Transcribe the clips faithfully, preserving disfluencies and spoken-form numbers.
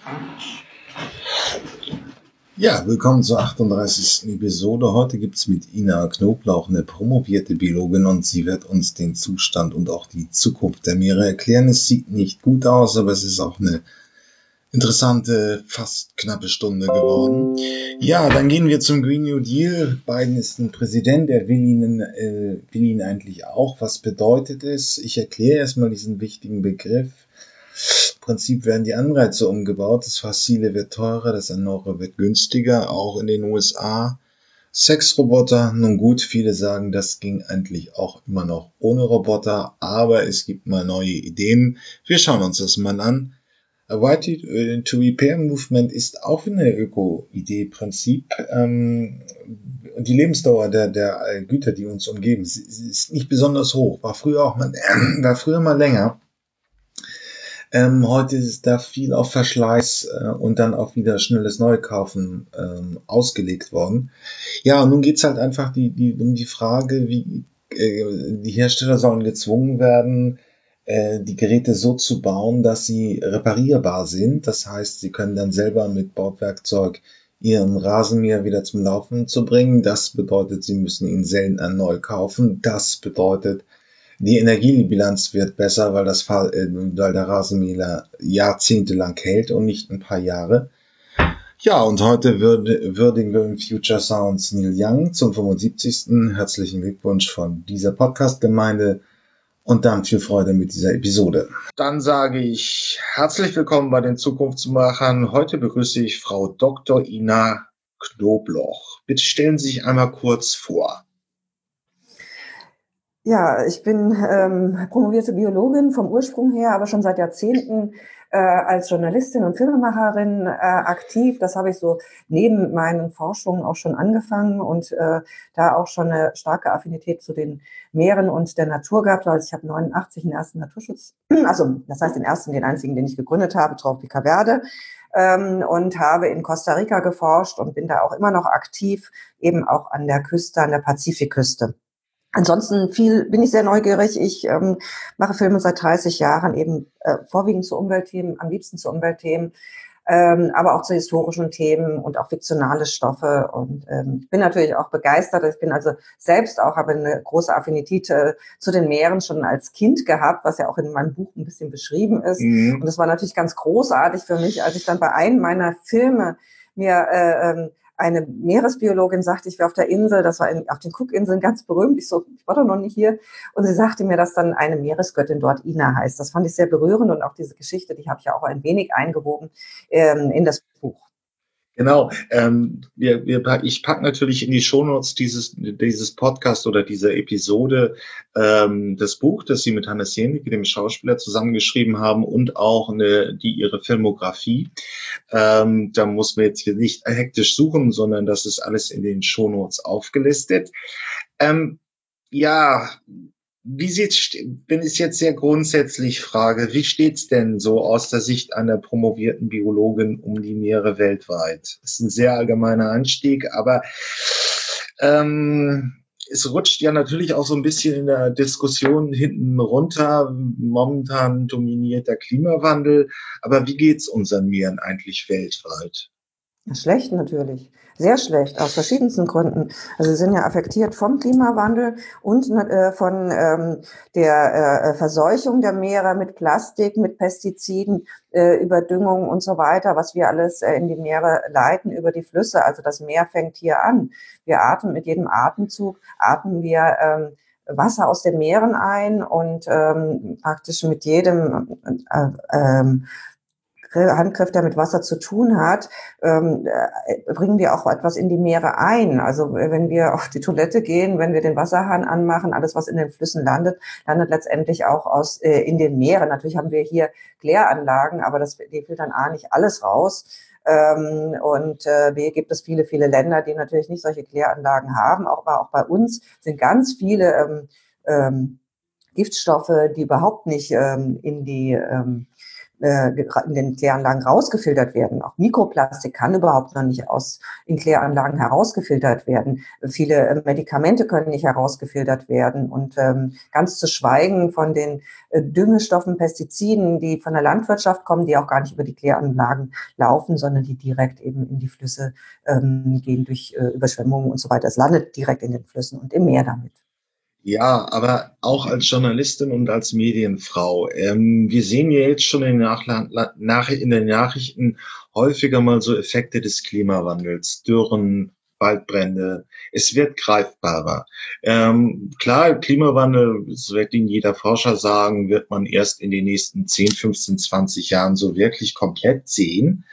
Ja, willkommen zur achtunddreißigsten Episode. Heute gibt's mit Ina Knoblauch, eine promovierte Biologin, und sie wird uns den Zustand und auch die Zukunft der Meere erklären. Es sieht nicht gut aus, aber es ist auch eine interessante, fast knappe Stunde geworden. Ja, dann gehen wir zum Green New Deal. Biden ist ein Präsident, er will ihn, äh, will ihn eigentlich auch. Was bedeutet es? Ich erkläre erstmal diesen wichtigen Begriff. Im Prinzip werden die Anreize umgebaut, das Fossile wird teurer, das Erneuerbare wird günstiger, auch in den U S A. Sexroboter, nun gut, viele sagen, das ging eigentlich auch immer noch ohne Roboter, aber es gibt mal neue Ideen. Wir schauen uns das mal an. A Right to Repair Movement ist auch eine Öko-Idee-Prinzip. Ähm, die Lebensdauer der, der Güter, die uns umgeben, ist nicht besonders hoch, war früher auch mal, äh, war früher mal länger. Ähm, heute ist da viel auf Verschleiß äh, und dann auch wieder schnelles Neukaufen ähm, ausgelegt worden. Ja, und nun geht's halt einfach die, die, um die Frage, wie äh, die Hersteller sollen gezwungen werden, äh, die Geräte so zu bauen, dass sie reparierbar sind. Das heißt, sie können dann selber mit Bordwerkzeug ihren Rasenmäher wieder zum Laufen zu bringen. Das bedeutet, sie müssen ihn seltener neu kaufen. Das bedeutet, die Energiebilanz wird besser, weil das weil der Rasenmäher jahrzehntelang hält und nicht ein paar Jahre. Ja, und heute würdigen wir im Future Sounds Neil Young zum fünfundsiebzigsten Herzlichen Glückwunsch von dieser Podcast-Gemeinde und dann viel Freude mit dieser Episode. Dann sage ich herzlich willkommen bei den Zukunftsmachern. Heute begrüße ich Frau Doktor Ina Knoblauch. Bitte stellen Sie sich einmal kurz vor. Ja, ich bin ähm, promovierte Biologin vom Ursprung her, aber schon seit Jahrzehnten äh, als Journalistin und Filmemacherin äh, aktiv. Das habe ich so neben meinen Forschungen auch schon angefangen und äh, da auch schon eine starke Affinität zu den Meeren und der Natur gehabt. Also ich habe neunundachtzig den ersten Naturschutz, also das heißt den ersten, den einzigen, den ich gegründet habe, Tropika Verde. Ähm, und habe in Costa Rica geforscht und bin da auch immer noch aktiv, eben auch an der Küste, an der Pazifikküste. Ansonsten viel bin ich sehr neugierig. Ich ähm, mache Filme seit dreißig Jahren, eben äh, vorwiegend zu Umweltthemen, am liebsten zu Umweltthemen, ähm, aber auch zu historischen Themen und auch fiktionale Stoffe. Und ähm, ich bin natürlich auch begeistert. Ich bin also selbst auch, habe eine große Affinität äh, zu den Meeren schon als Kind gehabt, was ja auch in meinem Buch ein bisschen beschrieben ist. Mhm. Und das war natürlich ganz großartig für mich, als ich dann bei einem meiner Filme mir äh, ähm, eine Meeresbiologin sagte, ich wäre auf der Insel, das war in, auf den Cookinseln ganz berühmt. Ich so, ich war doch noch nicht hier. Und sie sagte mir, dass dann eine Meeresgöttin dort Ina heißt. Das fand ich sehr berührend und auch diese Geschichte, die habe ich ja auch ein wenig eingewoben ähm, in das Buch. Genau, ähm, wir, wir, ich packe natürlich in die Shownotes dieses, dieses Podcast oder dieser Episode ähm, das Buch, das Sie mit Hannes Jenecke, dem Schauspieler, zusammengeschrieben haben und auch eine, die ihre Filmografie. Ähm, da muss man jetzt hier nicht hektisch suchen, sondern das ist alles in den Shownotes aufgelistet. Ähm, ja, wie sieht's, wenn ich jetzt sehr grundsätzlich frage, wie steht's denn so aus der Sicht einer promovierten Biologin um die Meere weltweit? Das ist ein sehr allgemeiner Anstieg, aber ähm, es rutscht ja natürlich auch so ein bisschen in der Diskussion hinten runter. Momentan dominiert der Klimawandel, aber wie geht's unseren Meeren eigentlich weltweit? Schlecht natürlich, sehr schlecht, aus verschiedensten Gründen. Also sie sind ja affektiert vom Klimawandel und äh, von ähm, der äh, Verseuchung der Meere mit Plastik, mit Pestiziden, äh, Überdüngung und so weiter, was wir alles äh, in die Meere leiten über die Flüsse. Also das Meer fängt hier an. Wir atmen mit jedem Atemzug, atmen wir ähm, Wasser aus den Meeren ein und ähm, praktisch mit jedem äh, ähm, Handgriff, der mit Wasser zu tun hat, ähm, äh, bringen wir auch etwas in die Meere ein. Also wenn wir auf die Toilette gehen, wenn wir den Wasserhahn anmachen, alles, was in den Flüssen landet, landet letztendlich auch aus äh, in den Meeren. Natürlich haben wir hier Kläranlagen, aber das, die filtern A nicht alles raus. Ähm, und äh, B gibt es viele, viele Länder, die natürlich nicht solche Kläranlagen haben. Auch, aber auch bei uns sind ganz viele ähm, ähm, Giftstoffe, die überhaupt nicht ähm, in die ähm, äh, in den Kläranlagen rausgefiltert werden. Auch Mikroplastik kann überhaupt noch nicht aus in Kläranlagen herausgefiltert werden. Viele äh, Medikamente können nicht herausgefiltert werden. Und ähm, ganz zu schweigen von den äh, Düngestoffen, Pestiziden, die von der Landwirtschaft kommen, die auch gar nicht über die Kläranlagen laufen, sondern die direkt eben in die Flüsse ähm, gehen durch äh, Überschwemmungen und so weiter. Es landet direkt in den Flüssen und im Meer damit. Ja, aber auch als Journalistin und als Medienfrau. Ähm, wir sehen ja jetzt schon in, Nachla nach in den Nachrichten häufiger mal so Effekte des Klimawandels, Dürren, Waldbrände. Es wird greifbarer. Ähm, klar, Klimawandel, das wird Ihnen jeder Forscher sagen, wird man erst in den nächsten zehn, fünfzehn, zwanzig Jahren so wirklich komplett sehen.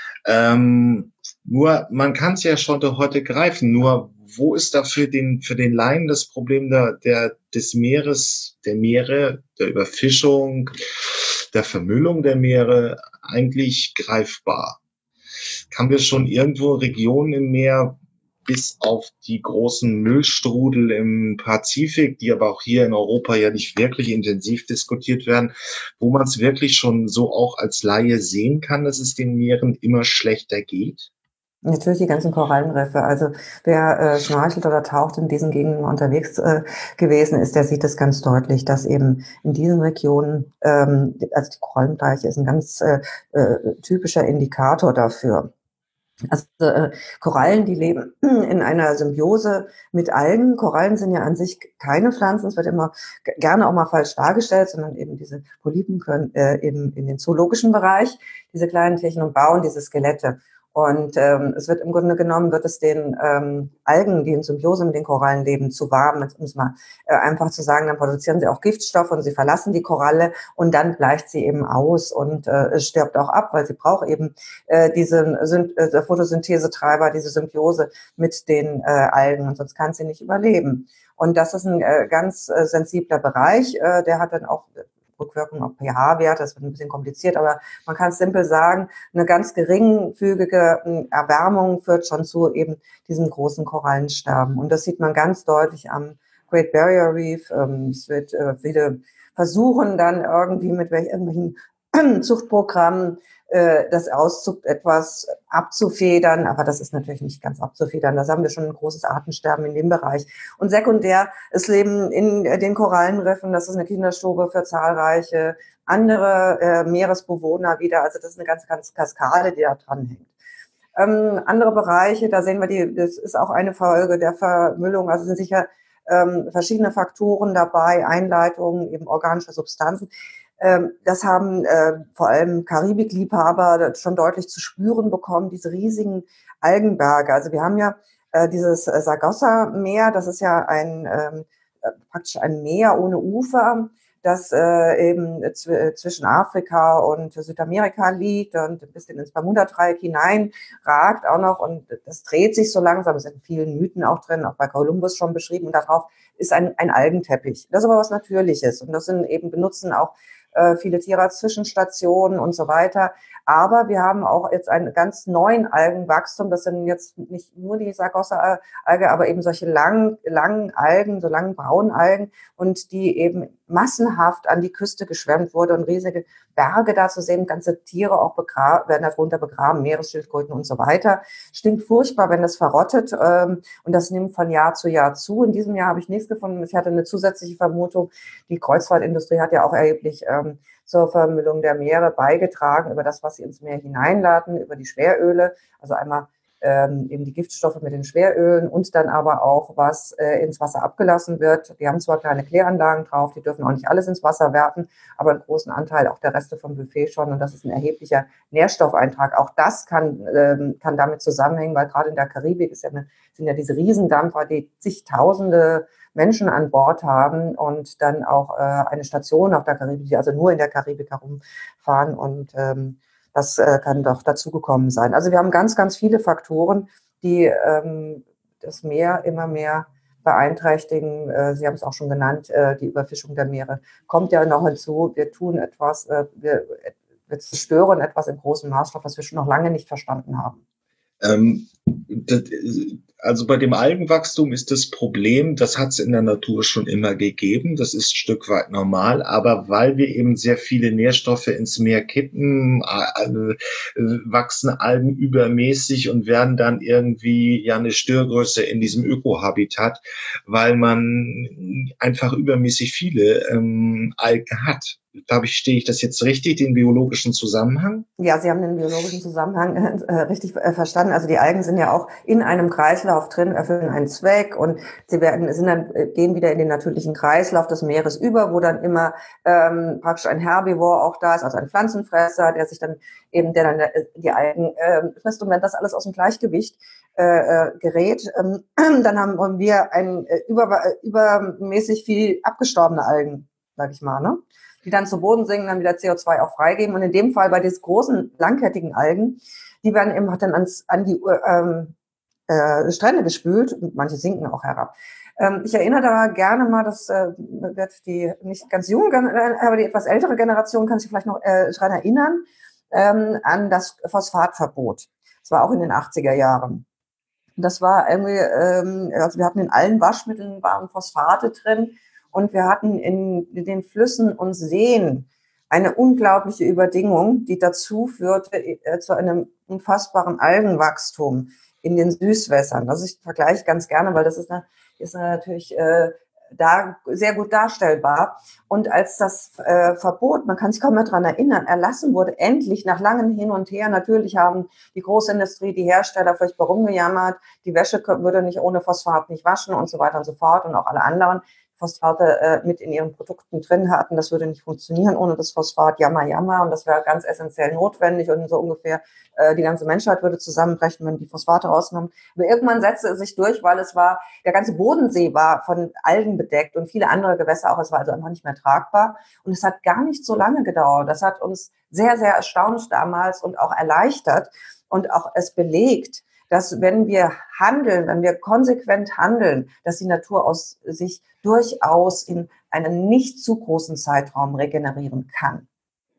Ähm, nur, man kann es ja schon heute greifen. Nur, wo ist da für den, für den Laien das Problem der, der, des Meeres, der Meere, der Überfischung, der Vermüllung der Meere eigentlich greifbar? Haben wir schon irgendwo Regionen im Meer, bis auf die großen Müllstrudel im Pazifik, die aber auch hier in Europa ja nicht wirklich intensiv diskutiert werden, wo man es wirklich schon so auch als Laie sehen kann, dass es den Meeren immer schlechter geht? Natürlich die ganzen Korallenriffe. Also wer äh, schnorchelt oder taucht in diesen Gegenden unterwegs äh, gewesen ist, der sieht es ganz deutlich, dass eben in diesen Regionen, ähm, also die Korallenbleiche ist ein ganz äh, äh, typischer Indikator dafür. Also äh, Korallen, die leben in einer Symbiose mit Algen. Korallen sind ja an sich keine Pflanzen, es wird immer g- gerne auch mal falsch dargestellt, sondern eben diese Polypen können äh, eben in den zoologischen Bereich, diese kleinen Tierchen und bauen diese Skelette. Und ähm, es wird im Grunde genommen, wird es den ähm, Algen, die in Symbiose mit den Korallen leben, zu warm, um es mal äh, einfach zu sagen, dann produzieren sie auch Giftstoffe und sie verlassen die Koralle und dann bleicht sie eben aus und äh, es stirbt auch ab, weil sie braucht eben äh, diese Syn äh, Photosynthesetreiber, diese Symbiose mit den äh, Algen, und sonst kann sie nicht überleben. Und das ist ein äh, ganz äh, sensibler Bereich, äh, der hat dann auch Rückwirkungen auf pH-Werte, das wird ein bisschen kompliziert, aber man kann es simpel sagen, eine ganz geringfügige äh, Erwärmung führt schon zu eben diesem großen Korallensterben. Und das sieht man ganz deutlich am Great Barrier Reef. Ähm, es wird äh, viele versuchen dann irgendwie mit welch, irgendwelchen Zuchtprogrammen äh, das Auszucht etwas abzufedern, aber das ist natürlich nicht ganz abzufedern. Da haben wir schon ein großes Artensterben in dem Bereich. Und sekundär, es leben in den Korallenriffen, das ist eine Kinderstube für zahlreiche andere äh, Meeresbewohner wieder. Also das ist eine ganz, ganz Kaskade, die da dran hängt. Ähm, andere Bereiche, da sehen wir die, das ist auch eine Folge der Vermüllung, also sind sicher ähm, verschiedene Faktoren dabei, Einleitungen, eben organische Substanzen. Ähm, das haben äh, vor allem Karibikliebhaber schon deutlich zu spüren bekommen, diese riesigen Algenberge. Also wir haben ja äh, dieses äh, Sargasso-Meer, das ist ja ein ähm, äh, praktisch ein Meer ohne Ufer, das äh, eben zw zwischen Afrika und Südamerika liegt und ein bisschen ins Bermuda-Dreieck hinein ragt auch noch, und das dreht sich so langsam. Es sind vielen Mythen auch drin, auch bei Kolumbus schon beschrieben, und darauf ist ein, ein Algenteppich. Das ist aber was Natürliches, und das sind eben benutzen auch äh, viele Tiere als Zwischenstationen und so weiter. Aber wir haben auch jetzt einen ganz neuen Algenwachstum. Das sind jetzt nicht nur die Sargasso-Alge, aber eben solche langen, langen Algen, so langen braunen Algen, und die eben massenhaft an die Küste geschwemmt wurde und riesige Berge da zu sehen, ganze Tiere auch begraben, werden darunter begraben, Meeresschildkröten und so weiter. Stinkt furchtbar, wenn das verrottet, ähm, und das nimmt von Jahr zu Jahr zu. In diesem Jahr habe ich nichts gefunden. Ich hatte eine zusätzliche Vermutung. Die Kreuzfahrtindustrie hat ja auch erheblich ähm, zur Vermüllung der Meere beigetragen über das, was sie ins Meer hineinladen, über die Schweröle, also einmal ähm, eben die Giftstoffe mit den Schwerölen und dann aber auch, was äh, ins Wasser abgelassen wird. Die haben zwar kleine Kläranlagen drauf, die dürfen auch nicht alles ins Wasser werfen, aber einen großen Anteil auch der Reste vom Buffet schon, und das ist ein erheblicher Nährstoffeintrag. Auch das kann, ähm, kann damit zusammenhängen, weil gerade in der Karibik ist ja eine, sind ja diese Riesendampfer, die zigtausende Menschen an Bord haben und dann auch äh, eine Station auf der Karibik, die also nur in der Karibik herumfahren, und ähm, das äh, kann doch dazugekommen sein. Also wir haben ganz, ganz viele Faktoren, die ähm, das Meer immer mehr beeinträchtigen. Äh, Sie haben es auch schon genannt, äh, die Überfischung der Meere kommt ja noch hinzu. Wir tun etwas, äh, wir, wir zerstören etwas im großen Maßstab, was wir schon noch lange nicht verstanden haben. Ähm, das, also bei dem Algenwachstum ist das Problem, das hat es in der Natur schon immer gegeben, das ist ein Stück weit normal, aber weil wir eben sehr viele Nährstoffe ins Meer kippen, äh, wachsen Algen übermäßig und werden dann irgendwie ja eine Störgröße in diesem Ökohabitat, weil man einfach übermäßig viele ähm, Algen hat. Glaube ich, stehe ich das jetzt richtig, den biologischen Zusammenhang? Ja, Sie haben den biologischen Zusammenhang äh, richtig äh, verstanden. Also die Algen sind ja auch in einem Kreislauf drin, erfüllen einen Zweck und sie werden, sind dann, äh, gehen wieder in den natürlichen Kreislauf des Meeres über, wo dann immer ähm, praktisch ein Herbivor auch da ist, also ein Pflanzenfresser, der sich dann eben, der dann äh, die Algen äh, frisst. Und wenn das alles aus dem Gleichgewicht äh, äh, gerät, ähm, dann haben wir ein äh, über, übermäßig viel abgestorbene Algen, sag ich mal, ne? Die dann zu Boden sinken, dann wieder C O zwei auch freigeben. Und in dem Fall bei diesen großen, langkettigen Algen, die werden eben dann ans, an die ähm, äh, Strände gespült und manche sinken auch herab. Ähm, ich erinnere da gerne mal, das äh, wird die nicht ganz junge, aber die etwas ältere Generation kann sich vielleicht noch äh, daran erinnern, ähm, an das Phosphatverbot. Das war auch in den achtziger Jahren. Das war irgendwie, ähm, also wir hatten in allen Waschmitteln waren Phosphate drin. Und wir hatten in den Flüssen und Seen eine unglaubliche Überdüngung, die dazu führte äh, zu einem unfassbaren Algenwachstum in den Süßwässern. Also ich vergleiche ganz gerne, weil das ist, eine, ist eine natürlich äh, da sehr gut darstellbar. Und als das äh, Verbot, man kann sich kaum mehr daran erinnern, erlassen wurde, endlich nach langem Hin und Her, natürlich haben die Großindustrie, die Hersteller furchtbar rumgejammert, die Wäsche würde nicht ohne Phosphat nicht waschen und so weiter und so fort und auch alle anderen Phosphate äh, mit in ihren Produkten drin hatten. Das würde nicht funktionieren ohne das Phosphat. Jammer, jammer. Und das wäre ganz essentiell notwendig. Und so ungefähr äh, die ganze Menschheit würde zusammenbrechen, wenn die Phosphate rausgenommen. Aber irgendwann setzte es sich durch, weil es war, der ganze Bodensee war von Algen bedeckt und viele andere Gewässer auch. Es war also einfach nicht mehr tragbar. Und es hat gar nicht so lange gedauert. Das hat uns sehr, sehr erstaunt damals und auch erleichtert und auch es belegt, dass wenn wir handeln, wenn wir konsequent handeln, dass die Natur aus sich durchaus in einem nicht zu großen Zeitraum regenerieren kann.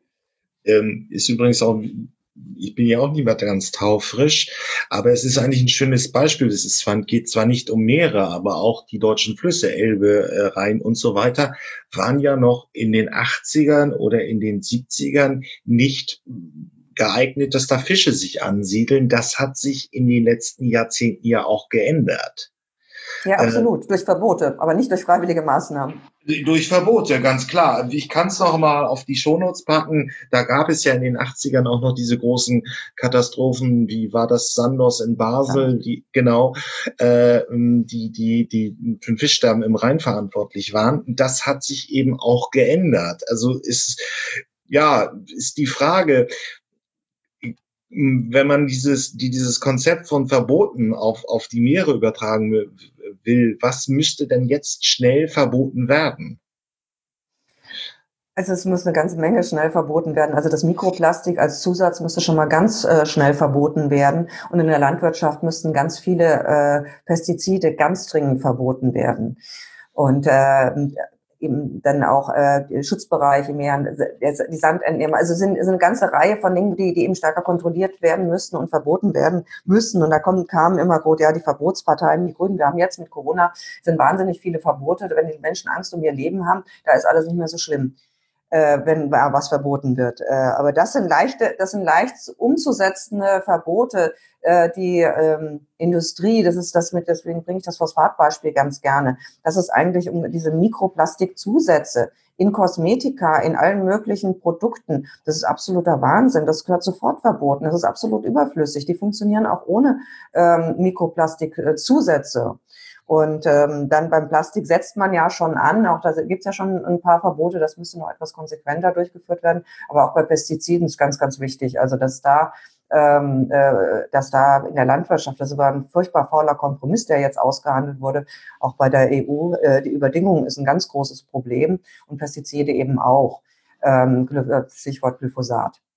Ähm, ist übrigens auch, ich bin ja auch nicht mehr ganz taufrisch, aber es ist eigentlich ein schönes Beispiel. Es ist zwar, geht zwar nicht um Meere, aber auch die deutschen Flüsse, Elbe, äh, Rhein und so weiter, waren ja noch in den achtzigern oder in den siebzigern nicht geeignet, dass da Fische sich ansiedeln. Das hat sich in den letzten Jahrzehnten ja auch geändert. Ja, absolut. Äh, durch Verbote, aber nicht durch freiwillige Maßnahmen. Durch Verbote, ganz klar. Ich kann es noch mal auf die Shownotes packen. Da gab es ja in den achtzigern auch noch diese großen Katastrophen. Wie war das? Sandos in Basel, die, genau, äh, die, die, die für den Fischsterben im Rhein verantwortlich waren. Das hat sich eben auch geändert. Also ist, ja, ist die Frage, wenn man dieses, die, dieses Konzept von Verboten auf, auf die Meere übertragen will, was müsste denn jetzt schnell verboten werden? Also es muss eine ganze Menge schnell verboten werden. Also das Mikroplastik als Zusatz müsste schon mal ganz äh, schnell verboten werden. Und in der Landwirtschaft müssten ganz viele äh, Pestizide ganz dringend verboten werden. Und äh, eben dann auch äh, Schutzbereiche mehr, die Sandentnehmer. Also sind, sind eine ganze Reihe von Dingen, die, die eben stärker kontrolliert werden müssen und verboten werden müssen. Und da kommen, kamen immer gut, ja, die Verbotsparteien, die Grünen. Wir haben jetzt mit Corona sind wahnsinnig viele Verbote. Wenn die Menschen Angst um ihr Leben haben, da ist alles nicht mehr so schlimm. Äh, wenn was verboten wird. Äh, aber das sind leichte, das sind leicht umzusetzende Verbote, äh, die ähm, Industrie, das ist das mit, deswegen bringe ich das Phosphatbeispiel ganz gerne. Das ist eigentlich um diese Mikroplastikzusätze in Kosmetika, in allen möglichen Produkten. Das ist absoluter Wahnsinn. Das gehört sofort verboten. Das ist absolut überflüssig. Die funktionieren auch ohne ähm, Mikroplastikzusätze. Und ähm, dann beim Plastik setzt man ja schon an, auch da gibt es ja schon ein paar Verbote, das müsste noch etwas konsequenter durchgeführt werden, aber auch bei Pestiziden ist ganz, ganz wichtig, also dass da, ähm, äh, dass da in der Landwirtschaft, das war ein furchtbar fauler Kompromiss, der jetzt ausgehandelt wurde, auch bei der E U, äh, die Überdüngung ist ein ganz großes Problem und Pestizide eben auch, ähm, Stichwort Glyphosat.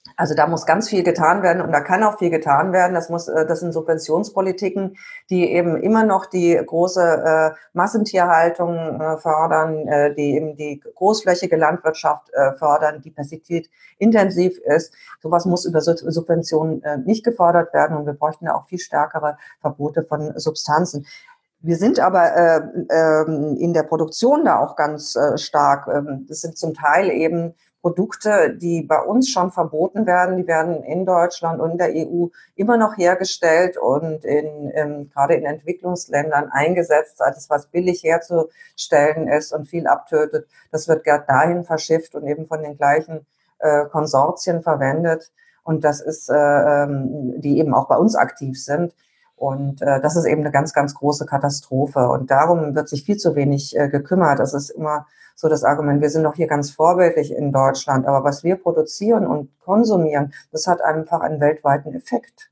Also da muss ganz viel getan werden und da kann auch viel getan werden. Das muss, das sind Subventionspolitiken, die eben immer noch die große äh, Massentierhaltung äh, fördern, äh, die eben die großflächige Landwirtschaft äh, fördern, die pestizidintensiv ist. Sowas muss über Subventionen äh, nicht gefördert werden und wir bräuchten da auch viel stärkere Verbote von Substanzen. Wir sind aber äh, äh, in der Produktion da auch ganz äh, stark. Das sind zum Teil eben Produkte, die bei uns schon verboten werden, die werden in Deutschland und in der E U immer noch hergestellt und in, in, gerade in Entwicklungsländern eingesetzt, als was billig herzustellen ist und viel abtötet. Das wird gerade dahin verschifft und eben von den gleichen äh, Konsortien verwendet. Und das ist, äh, die eben auch bei uns aktiv sind. Und äh, das ist eben eine ganz, ganz große Katastrophe. Und darum wird sich viel zu wenig äh, gekümmert. Das ist immer so das Argument, wir sind doch hier ganz vorbildlich in Deutschland, aber was wir produzieren und konsumieren, das hat einfach einen weltweiten Effekt.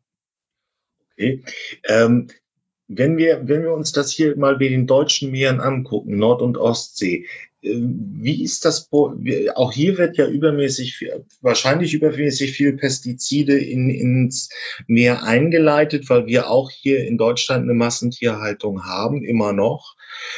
Okay. Ähm, wenn wir, wenn wir uns das hier mal bei den deutschen Meeren angucken, Nord- und Ostsee, äh, wie ist das? Auch hier wird ja übermäßig, wahrscheinlich übermäßig viel Pestizide in, ins Meer eingeleitet, weil wir auch hier in Deutschland eine Massentierhaltung haben, immer noch.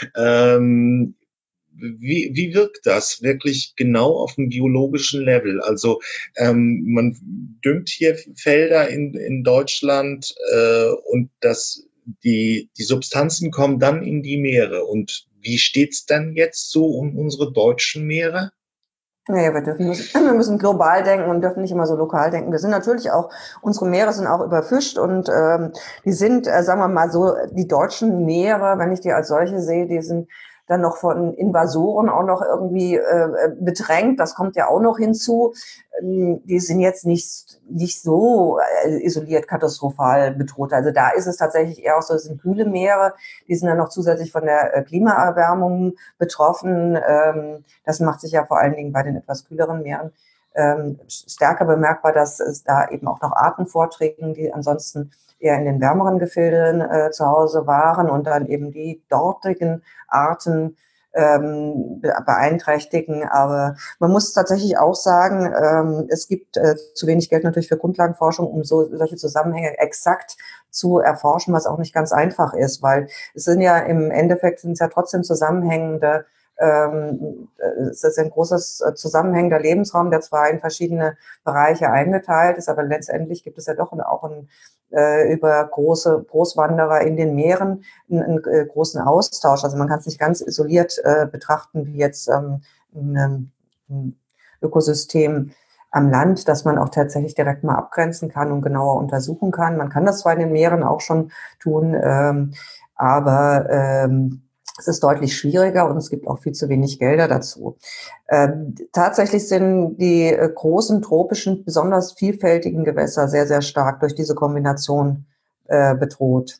Ähm, Wie, wie wirkt das wirklich genau auf dem biologischen Level? Also ähm, man düngt hier Felder in, in Deutschland äh, und das, die, die Substanzen kommen dann in die Meere. Und wie steht's dann jetzt so um unsere deutschen Meere? Naja, wir dürfen müssen, wir müssen global denken und dürfen nicht immer so lokal denken. Wir sind natürlich auch, unsere Meere sind auch überfischt und ähm, die sind, äh, sagen wir mal so, die deutschen Meere, wenn ich die als solche sehe, die sind dann noch von Invasoren auch noch irgendwie äh, bedrängt. Das kommt ja auch noch hinzu. Ähm, die sind jetzt nicht, nicht so äh, isoliert katastrophal bedroht. Also da ist es tatsächlich eher auch so, es sind kühle Meere, die sind dann noch zusätzlich von der äh, Klimaerwärmung betroffen. Ähm, das macht sich ja vor allen Dingen bei den etwas kühleren Meeren ähm, stärker bemerkbar, dass es da eben auch noch Arten vortreten, die ansonsten eher in den wärmeren Gefilden äh, zu Hause waren und dann eben die dortigen Arten ähm, beeinträchtigen. Aber man muss tatsächlich auch sagen, ähm, es gibt äh, zu wenig Geld natürlich für Grundlagenforschung, um so, solche Zusammenhänge exakt zu erforschen, was auch nicht ganz einfach ist, weil es sind ja im Endeffekt sind es ja trotzdem zusammenhängende ähm, es ist ein großes zusammenhängender Lebensraum, der zwar in verschiedene Bereiche eingeteilt ist, aber letztendlich gibt es ja doch auch ein, äh, über große Großwanderer in den Meeren einen, einen äh, großen Austausch. Also man kann es nicht ganz isoliert äh, betrachten wie jetzt ähm, ein, ein Ökosystem am Land, dass man auch tatsächlich direkt mal abgrenzen kann und genauer untersuchen kann. Man kann das zwar in den Meeren auch schon tun, ähm, aber ähm, es ist deutlich schwieriger und es gibt auch viel zu wenig Gelder dazu. Ähm, tatsächlich sind die äh, großen tropischen, besonders vielfältigen Gewässer sehr, sehr stark durch diese Kombination äh, bedroht,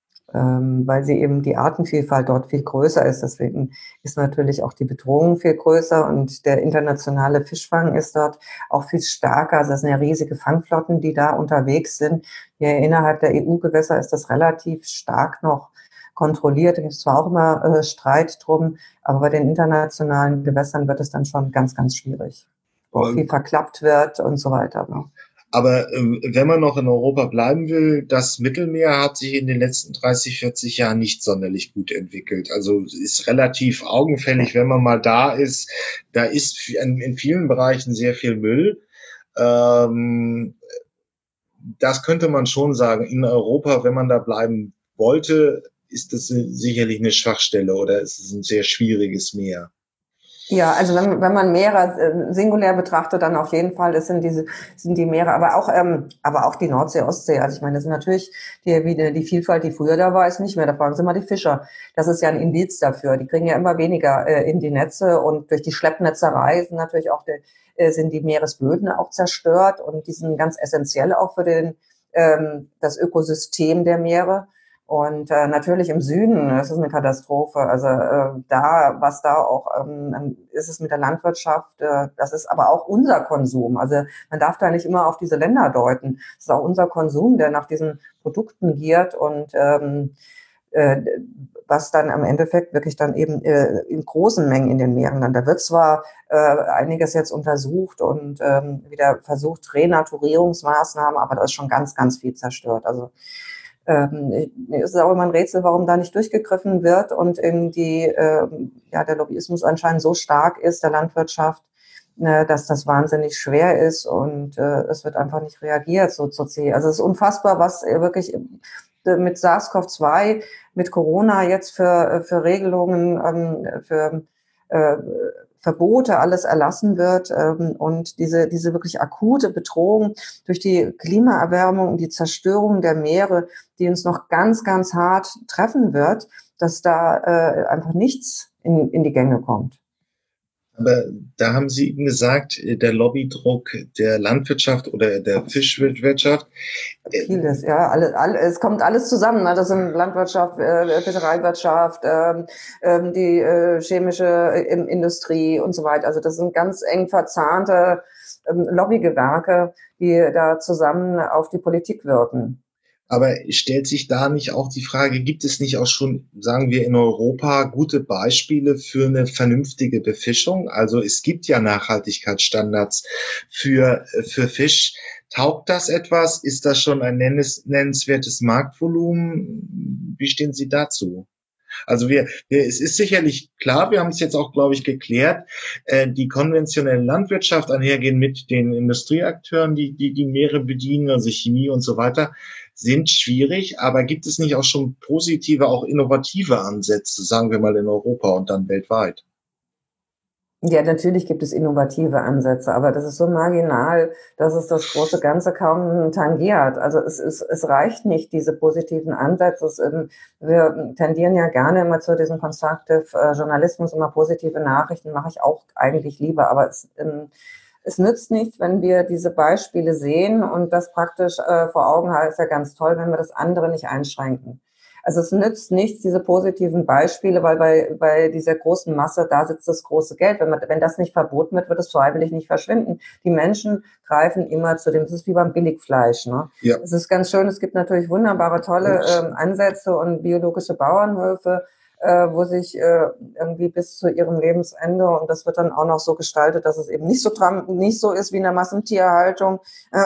ähm, weil sie eben die Artenvielfalt dort viel größer ist. Deswegen ist natürlich auch die Bedrohung viel größer und der internationale Fischfang ist dort auch viel stärker. Also das sind ja riesige Fangflotten, die da unterwegs sind. Hier innerhalb der E U-Gewässer ist das relativ stark noch kontrolliert. Da gibt es zwar auch immer äh, Streit drum, aber bei den internationalen Gewässern wird es dann schon ganz, ganz schwierig, wo auch viel verklappt wird und so weiter. Ne? Aber äh, wenn man noch in Europa bleiben will, das Mittelmeer hat sich in den letzten dreißig, vierzig Jahren nicht sonderlich gut entwickelt. Also ist relativ augenfällig, wenn man mal da ist. Da ist in, in vielen Bereichen sehr viel Müll. Ähm, das könnte man schon sagen. In Europa, wenn man da bleiben wollte, ist das sicherlich eine Schwachstelle oder ist es ein sehr schwieriges Meer. Ja, also wenn, wenn man Meere äh, singulär betrachtet, dann auf jeden Fall, das sind diese, sind die Meere, aber auch, ähm, aber auch die Nordsee, Ostsee. Also ich meine, das sind natürlich die, wie die, die Vielfalt, die früher da war, ist nicht mehr. Da fragen Sie mal die Fischer. Das ist ja ein Indiz dafür. Die kriegen ja immer weniger äh, in die Netze und durch die Schleppnetzerei sind natürlich auch die, äh, sind die Meeresböden auch zerstört und die sind ganz essentiell auch für den, ähm, das Ökosystem der Meere. Und äh, natürlich im Süden, das ist eine Katastrophe. Also äh, da, was da auch ähm, ist es mit der Landwirtschaft, äh, das ist aber auch unser Konsum. Also man darf da nicht immer auf diese Länder deuten. Es ist auch unser Konsum, der nach diesen Produkten giert und ähm, äh, was dann am Endeffekt wirklich dann eben äh, in großen Mengen in den Meeren dann. Da wird zwar äh, einiges jetzt untersucht und ähm, wieder versucht, Renaturierungsmaßnahmen, aber da ist schon ganz, ganz viel zerstört. Also ähm, es ist auch immer ein Rätsel, warum da nicht durchgegriffen wird und in die, äh, ja, der Lobbyismus anscheinend so stark ist, der Landwirtschaft, äh, dass das wahnsinnig schwer ist und äh, es wird einfach nicht reagiert, so zu ziehen. Also es ist unfassbar, was wirklich mit SARS-CoV zwei, mit Corona jetzt für, für Regelungen, ähm, für äh, Verbote alles erlassen wird ähm, und diese, diese wirklich akute Bedrohung durch die Klimaerwärmung und die Zerstörung der Meere, die uns noch ganz, ganz hart treffen wird, dass da äh, einfach nichts in, in die Gänge kommt. Aber da haben Sie eben gesagt, der Lobbydruck der Landwirtschaft oder der Fischwirtschaft. Vieles, ja, alles, alles, es kommt alles zusammen. Ne? Das sind Landwirtschaft, äh, Fischereiwirtschaft, ähm, ähm, die äh, chemische äh, Industrie und so weiter. Also das sind ganz eng verzahnte ähm, Lobbygewerke, die da zusammen auf die Politik wirken. Aber stellt sich da nicht auch die Frage, gibt es nicht auch schon, sagen wir, in Europa gute Beispiele für eine vernünftige Befischung? Also es gibt ja Nachhaltigkeitsstandards für, für Fisch. Taugt das etwas? Ist das schon ein nennenswertes Marktvolumen? Wie stehen Sie dazu? Also wir, wir, es ist sicherlich klar, wir haben es jetzt auch, glaube ich, geklärt, äh, die konventionelle Landwirtschaft einhergehen mit den Industrieakteuren, die, die die Meere bedienen, also Chemie und so weiter, sind schwierig, aber gibt es nicht auch schon positive, auch innovative Ansätze, sagen wir mal in Europa und dann weltweit? Ja, natürlich gibt es innovative Ansätze, aber das ist so marginal, dass es das große Ganze kaum tangiert. Also es, es, es reicht nicht, diese positiven Ansätze. Es, ähm, wir tendieren ja gerne immer zu diesem Constructive äh, Journalismus, immer positive Nachrichten, mache ich auch eigentlich lieber, aber es, ähm, es nützt nichts, wenn wir diese Beispiele sehen und das praktisch äh, vor Augen haben, ist ja ganz toll, wenn wir das andere nicht einschränken. Also es nützt nichts, diese positiven Beispiele, weil bei, bei dieser großen Masse, da sitzt das große Geld. Wenn man, wenn das nicht verboten wird, wird es freiwillig nicht verschwinden. Die Menschen greifen immer zu dem, das ist wie beim Billigfleisch. Ne? Ja. Es ist ganz schön, es gibt natürlich wunderbare, tolle ähm, Ansätze und biologische Bauernhöfe, äh, wo sich äh, irgendwie bis zu ihrem Lebensende, und das wird dann auch noch so gestaltet, dass es eben nicht so, nicht so ist wie in der Massentierhaltung,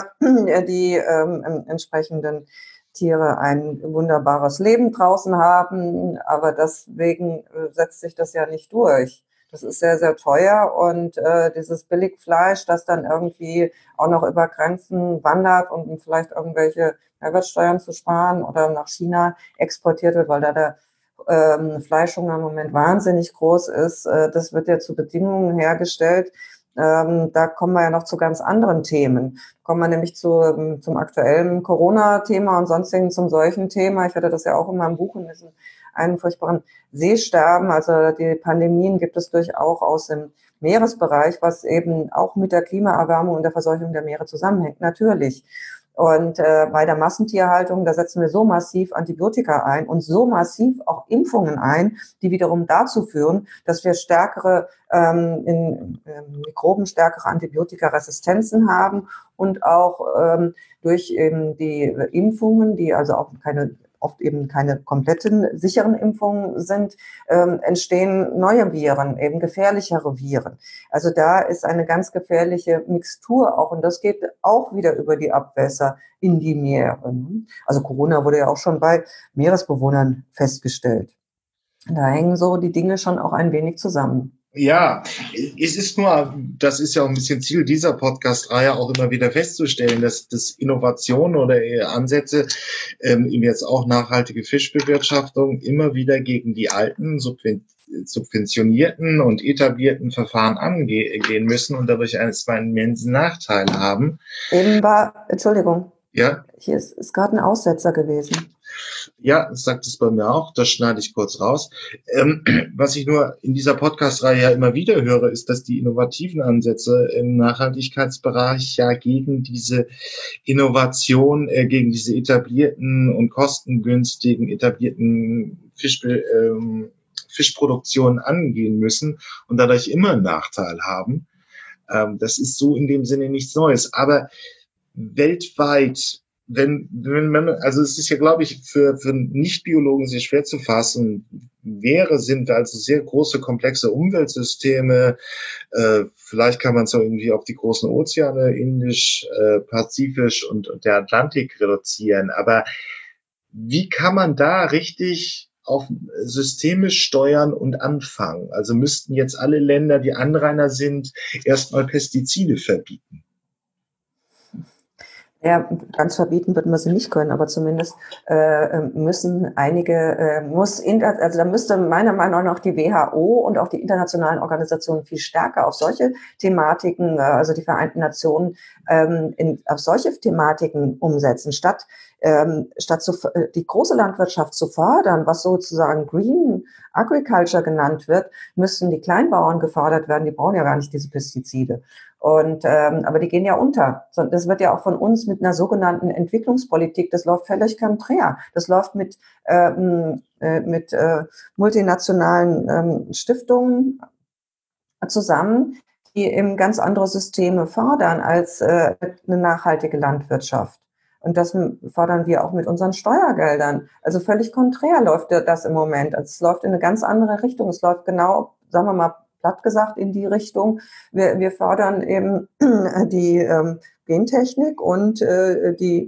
äh, die ähm, entsprechenden Tiere ein wunderbares Leben draußen haben, aber deswegen setzt sich das ja nicht durch. Das ist sehr, sehr teuer und äh, dieses Billigfleisch, das dann irgendwie auch noch über Grenzen wandert und um vielleicht irgendwelche Mehrwertsteuern zu sparen oder nach China exportiert wird, weil da der ähm, Fleischhunger im Moment wahnsinnig groß ist, äh, das wird ja zu Bedingungen hergestellt. Ähm, da kommen wir ja noch zu ganz anderen Themen. Kommen wir nämlich zu, zum aktuellen Corona-Thema und sonstigen zum solchen Thema. Ich hatte das ja auch in meinem Buch in diesem einen furchtbaren Seesterben. Also die Pandemien gibt es durchaus aus dem Meeresbereich, was eben auch mit der Klimaerwärmung und der Verseuchung der Meere zusammenhängt, natürlich. Und äh, bei der Massentierhaltung, da setzen wir so massiv Antibiotika ein und so massiv auch Impfungen ein, die wiederum dazu führen, dass wir stärkere, ähm, in äh, Mikroben stärkere Antibiotikaresistenzen haben und auch ähm, durch eben die Impfungen, die also auch keine oft eben keine kompletten sicheren Impfungen sind, ähm, entstehen neue Viren, eben gefährlichere Viren. Also da ist eine ganz gefährliche Mixtur auch und das geht auch wieder über die Abwässer in die Meere. Also Corona wurde ja auch schon bei Meeresbewohnern festgestellt. Da hängen so die Dinge schon auch ein wenig zusammen. Ja, es ist nur, das ist ja auch ein bisschen Ziel dieser Podcast-Reihe, auch immer wieder festzustellen, dass, dass Innovationen oder Ansätze, ähm, eben jetzt auch nachhaltige Fischbewirtschaftung, immer wieder gegen die alten, subventionierten und etablierten Verfahren angehen müssen und dadurch einen, einen immensen Nachteil haben. Eben war, Entschuldigung, ja, hier ist, ist gerade ein Aussetzer gewesen. Ja, sagt es bei mir auch, das schneide ich kurz raus. Ähm, was ich nur in dieser Podcast-Reihe ja immer wieder höre, ist, dass die innovativen Ansätze im Nachhaltigkeitsbereich ja gegen diese Innovation, äh, gegen diese etablierten und kostengünstigen etablierten Fisch, ähm, Fischproduktionen angehen müssen und dadurch immer einen Nachteil haben. Ähm, das ist so in dem Sinne nichts Neues. Aber weltweit wenn, wenn man, also es ist ja, glaube ich, für, für Nichtbiologen sehr schwer zu fassen wäre, sind also sehr große, komplexe Umweltsysteme. Äh, vielleicht kann man es so irgendwie auf die großen Ozeane, Indisch, äh, Pazifisch und, und der Atlantik reduzieren. Aber wie kann man da richtig auf systemisch steuern und anfangen? Also müssten jetzt alle Länder, die Anrainer sind, erstmal Pestizide verbieten. Ja, ganz verbieten würden wir sie nicht können, aber zumindest äh, müssen einige, äh, muss, inter, also da müsste meiner Meinung nach die W H O und auch die internationalen Organisationen viel stärker auf solche Thematiken, äh, also die Vereinten Nationen, ähm, in, auf solche Thematiken umsetzen, statt ähm, statt zu, die große Landwirtschaft zu fördern, was sozusagen Green Agriculture genannt wird, müssten die Kleinbauern gefördert werden, die brauchen ja gar nicht diese Pestizide. Und ähm, aber die gehen ja unter. So, das wird ja auch von uns mit einer sogenannten Entwicklungspolitik, das läuft völlig konträr. Das läuft mit ähm, äh, mit äh, multinationalen ähm, Stiftungen zusammen, die eben ganz andere Systeme fördern als äh, eine nachhaltige Landwirtschaft. Und das fördern wir auch mit unseren Steuergeldern. Also völlig konträr läuft das im Moment. Also es läuft in eine ganz andere Richtung. Es läuft genau, sagen wir mal, platt gesagt in die Richtung. Wir, wir fördern eben die ähm, Gentechnik und äh, die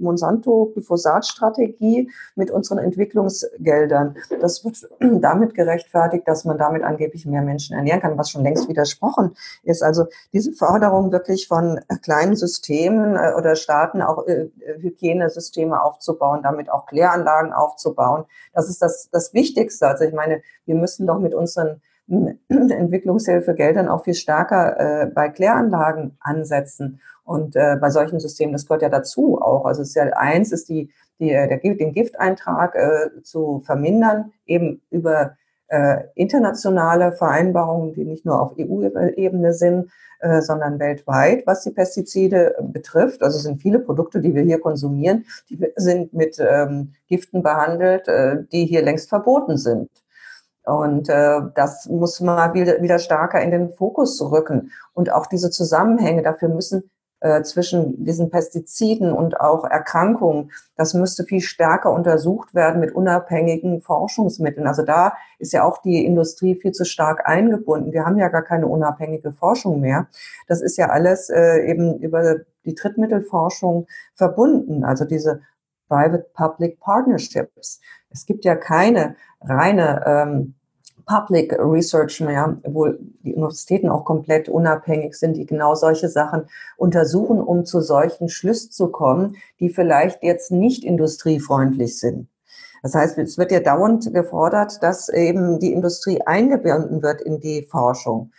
Monsanto-Glyphosat-Strategie mit unseren Entwicklungsgeldern. Das wird damit gerechtfertigt, dass man damit angeblich mehr Menschen ernähren kann, was schon längst widersprochen ist. Also diese Förderung wirklich von kleinen Systemen äh, oder Staaten auch äh, Hygienesysteme aufzubauen, damit auch Kläranlagen aufzubauen, das ist das, das Wichtigste. Also ich meine, wir müssen doch mit unseren Entwicklungshilfegeldern auch viel stärker äh, bei Kläranlagen ansetzen und äh, bei solchen Systemen, das gehört ja dazu auch. Also es ist ja eins, ist die, die der, den Gifteintrag äh, zu vermindern, eben über äh, internationale Vereinbarungen, die nicht nur auf E U-Ebene sind, äh, sondern weltweit, was die Pestizide betrifft. Also es sind viele Produkte, die wir hier konsumieren, die sind mit ähm, Giften behandelt, äh, die hier längst verboten sind. Und äh, das muss mal wieder, wieder stärker in den Fokus rücken. Und auch diese Zusammenhänge, dafür müssen äh, zwischen diesen Pestiziden und auch Erkrankungen, das müsste viel stärker untersucht werden mit unabhängigen Forschungsmitteln. Also da ist ja auch die Industrie viel zu stark eingebunden. Wir haben ja gar keine unabhängige Forschung mehr. Das ist ja alles äh, eben über die Drittmittelforschung verbunden, also diese Private-Public Partnerships. Es gibt ja keine reine ähm, Public Research mehr, wo die Universitäten auch komplett unabhängig sind, die genau solche Sachen untersuchen, um zu solchen Schlüssen zu kommen, die vielleicht jetzt nicht industriefreundlich sind. Das heißt, es wird ja dauernd gefordert, dass eben die Industrie eingebunden wird in die Forschung.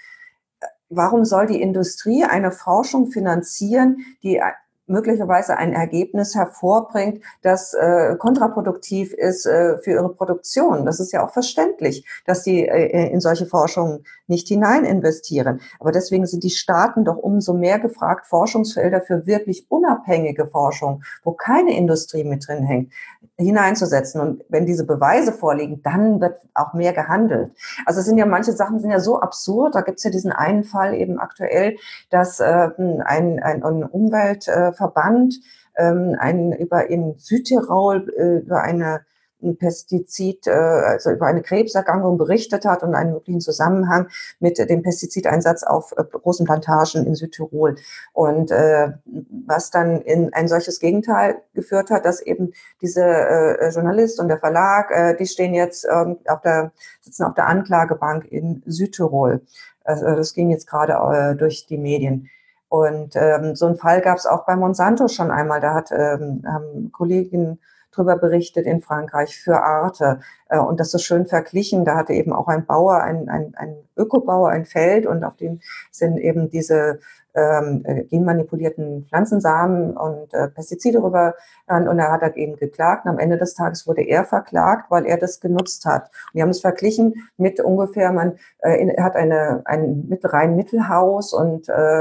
Warum soll die Industrie eine Forschung finanzieren, die möglicherweise ein Ergebnis hervorbringt, das äh, kontraproduktiv ist äh, für ihre Produktion? Das ist ja auch verständlich, dass die äh, in solche Forschungen nicht hinein investieren. Aber deswegen sind die Staaten doch umso mehr gefragt, Forschungsfelder für wirklich unabhängige Forschung, wo keine Industrie mit drin hängt, hineinzusetzen. Und wenn diese Beweise vorliegen, dann wird auch mehr gehandelt. Also es sind ja manche Sachen sind ja so absurd. Da gibt es ja diesen einen Fall eben aktuell, dass äh, ein, ein, ein Umweltverband ähm, ein, über in Südtirol äh, über eine ein Pestizid, äh, also über eine Krebserkrankung berichtet hat und einen möglichen Zusammenhang mit dem Pestizideinsatz auf äh, großen Plantagen in Südtirol. Und äh, was dann in ein solches Gegenteil geführt hat, dass eben diese äh, Journalist und der Verlag, äh, die stehen jetzt ähm, auf der, sitzen auf der Anklagebank in Südtirol. Also das ging jetzt gerade äh, durch die Medien. Und ähm, so einen Fall gab es auch bei Monsanto schon einmal. Da hat ähm, haben Kolleginnen drüber berichtet in Frankreich für Arte äh, und das so schön verglichen. Da hatte eben auch ein Bauer, ein, ein, ein Ökobauer ein Feld und auf dem sind eben diese ähm, genmanipulierten Pflanzensamen und äh, Pestizide rüber an, und da hat er eben geklagt und am Ende des Tages wurde er verklagt, weil er das genutzt hat. Und wir haben es verglichen mit ungefähr, man äh, in, hat eine, ein rein Mittelhaus und äh,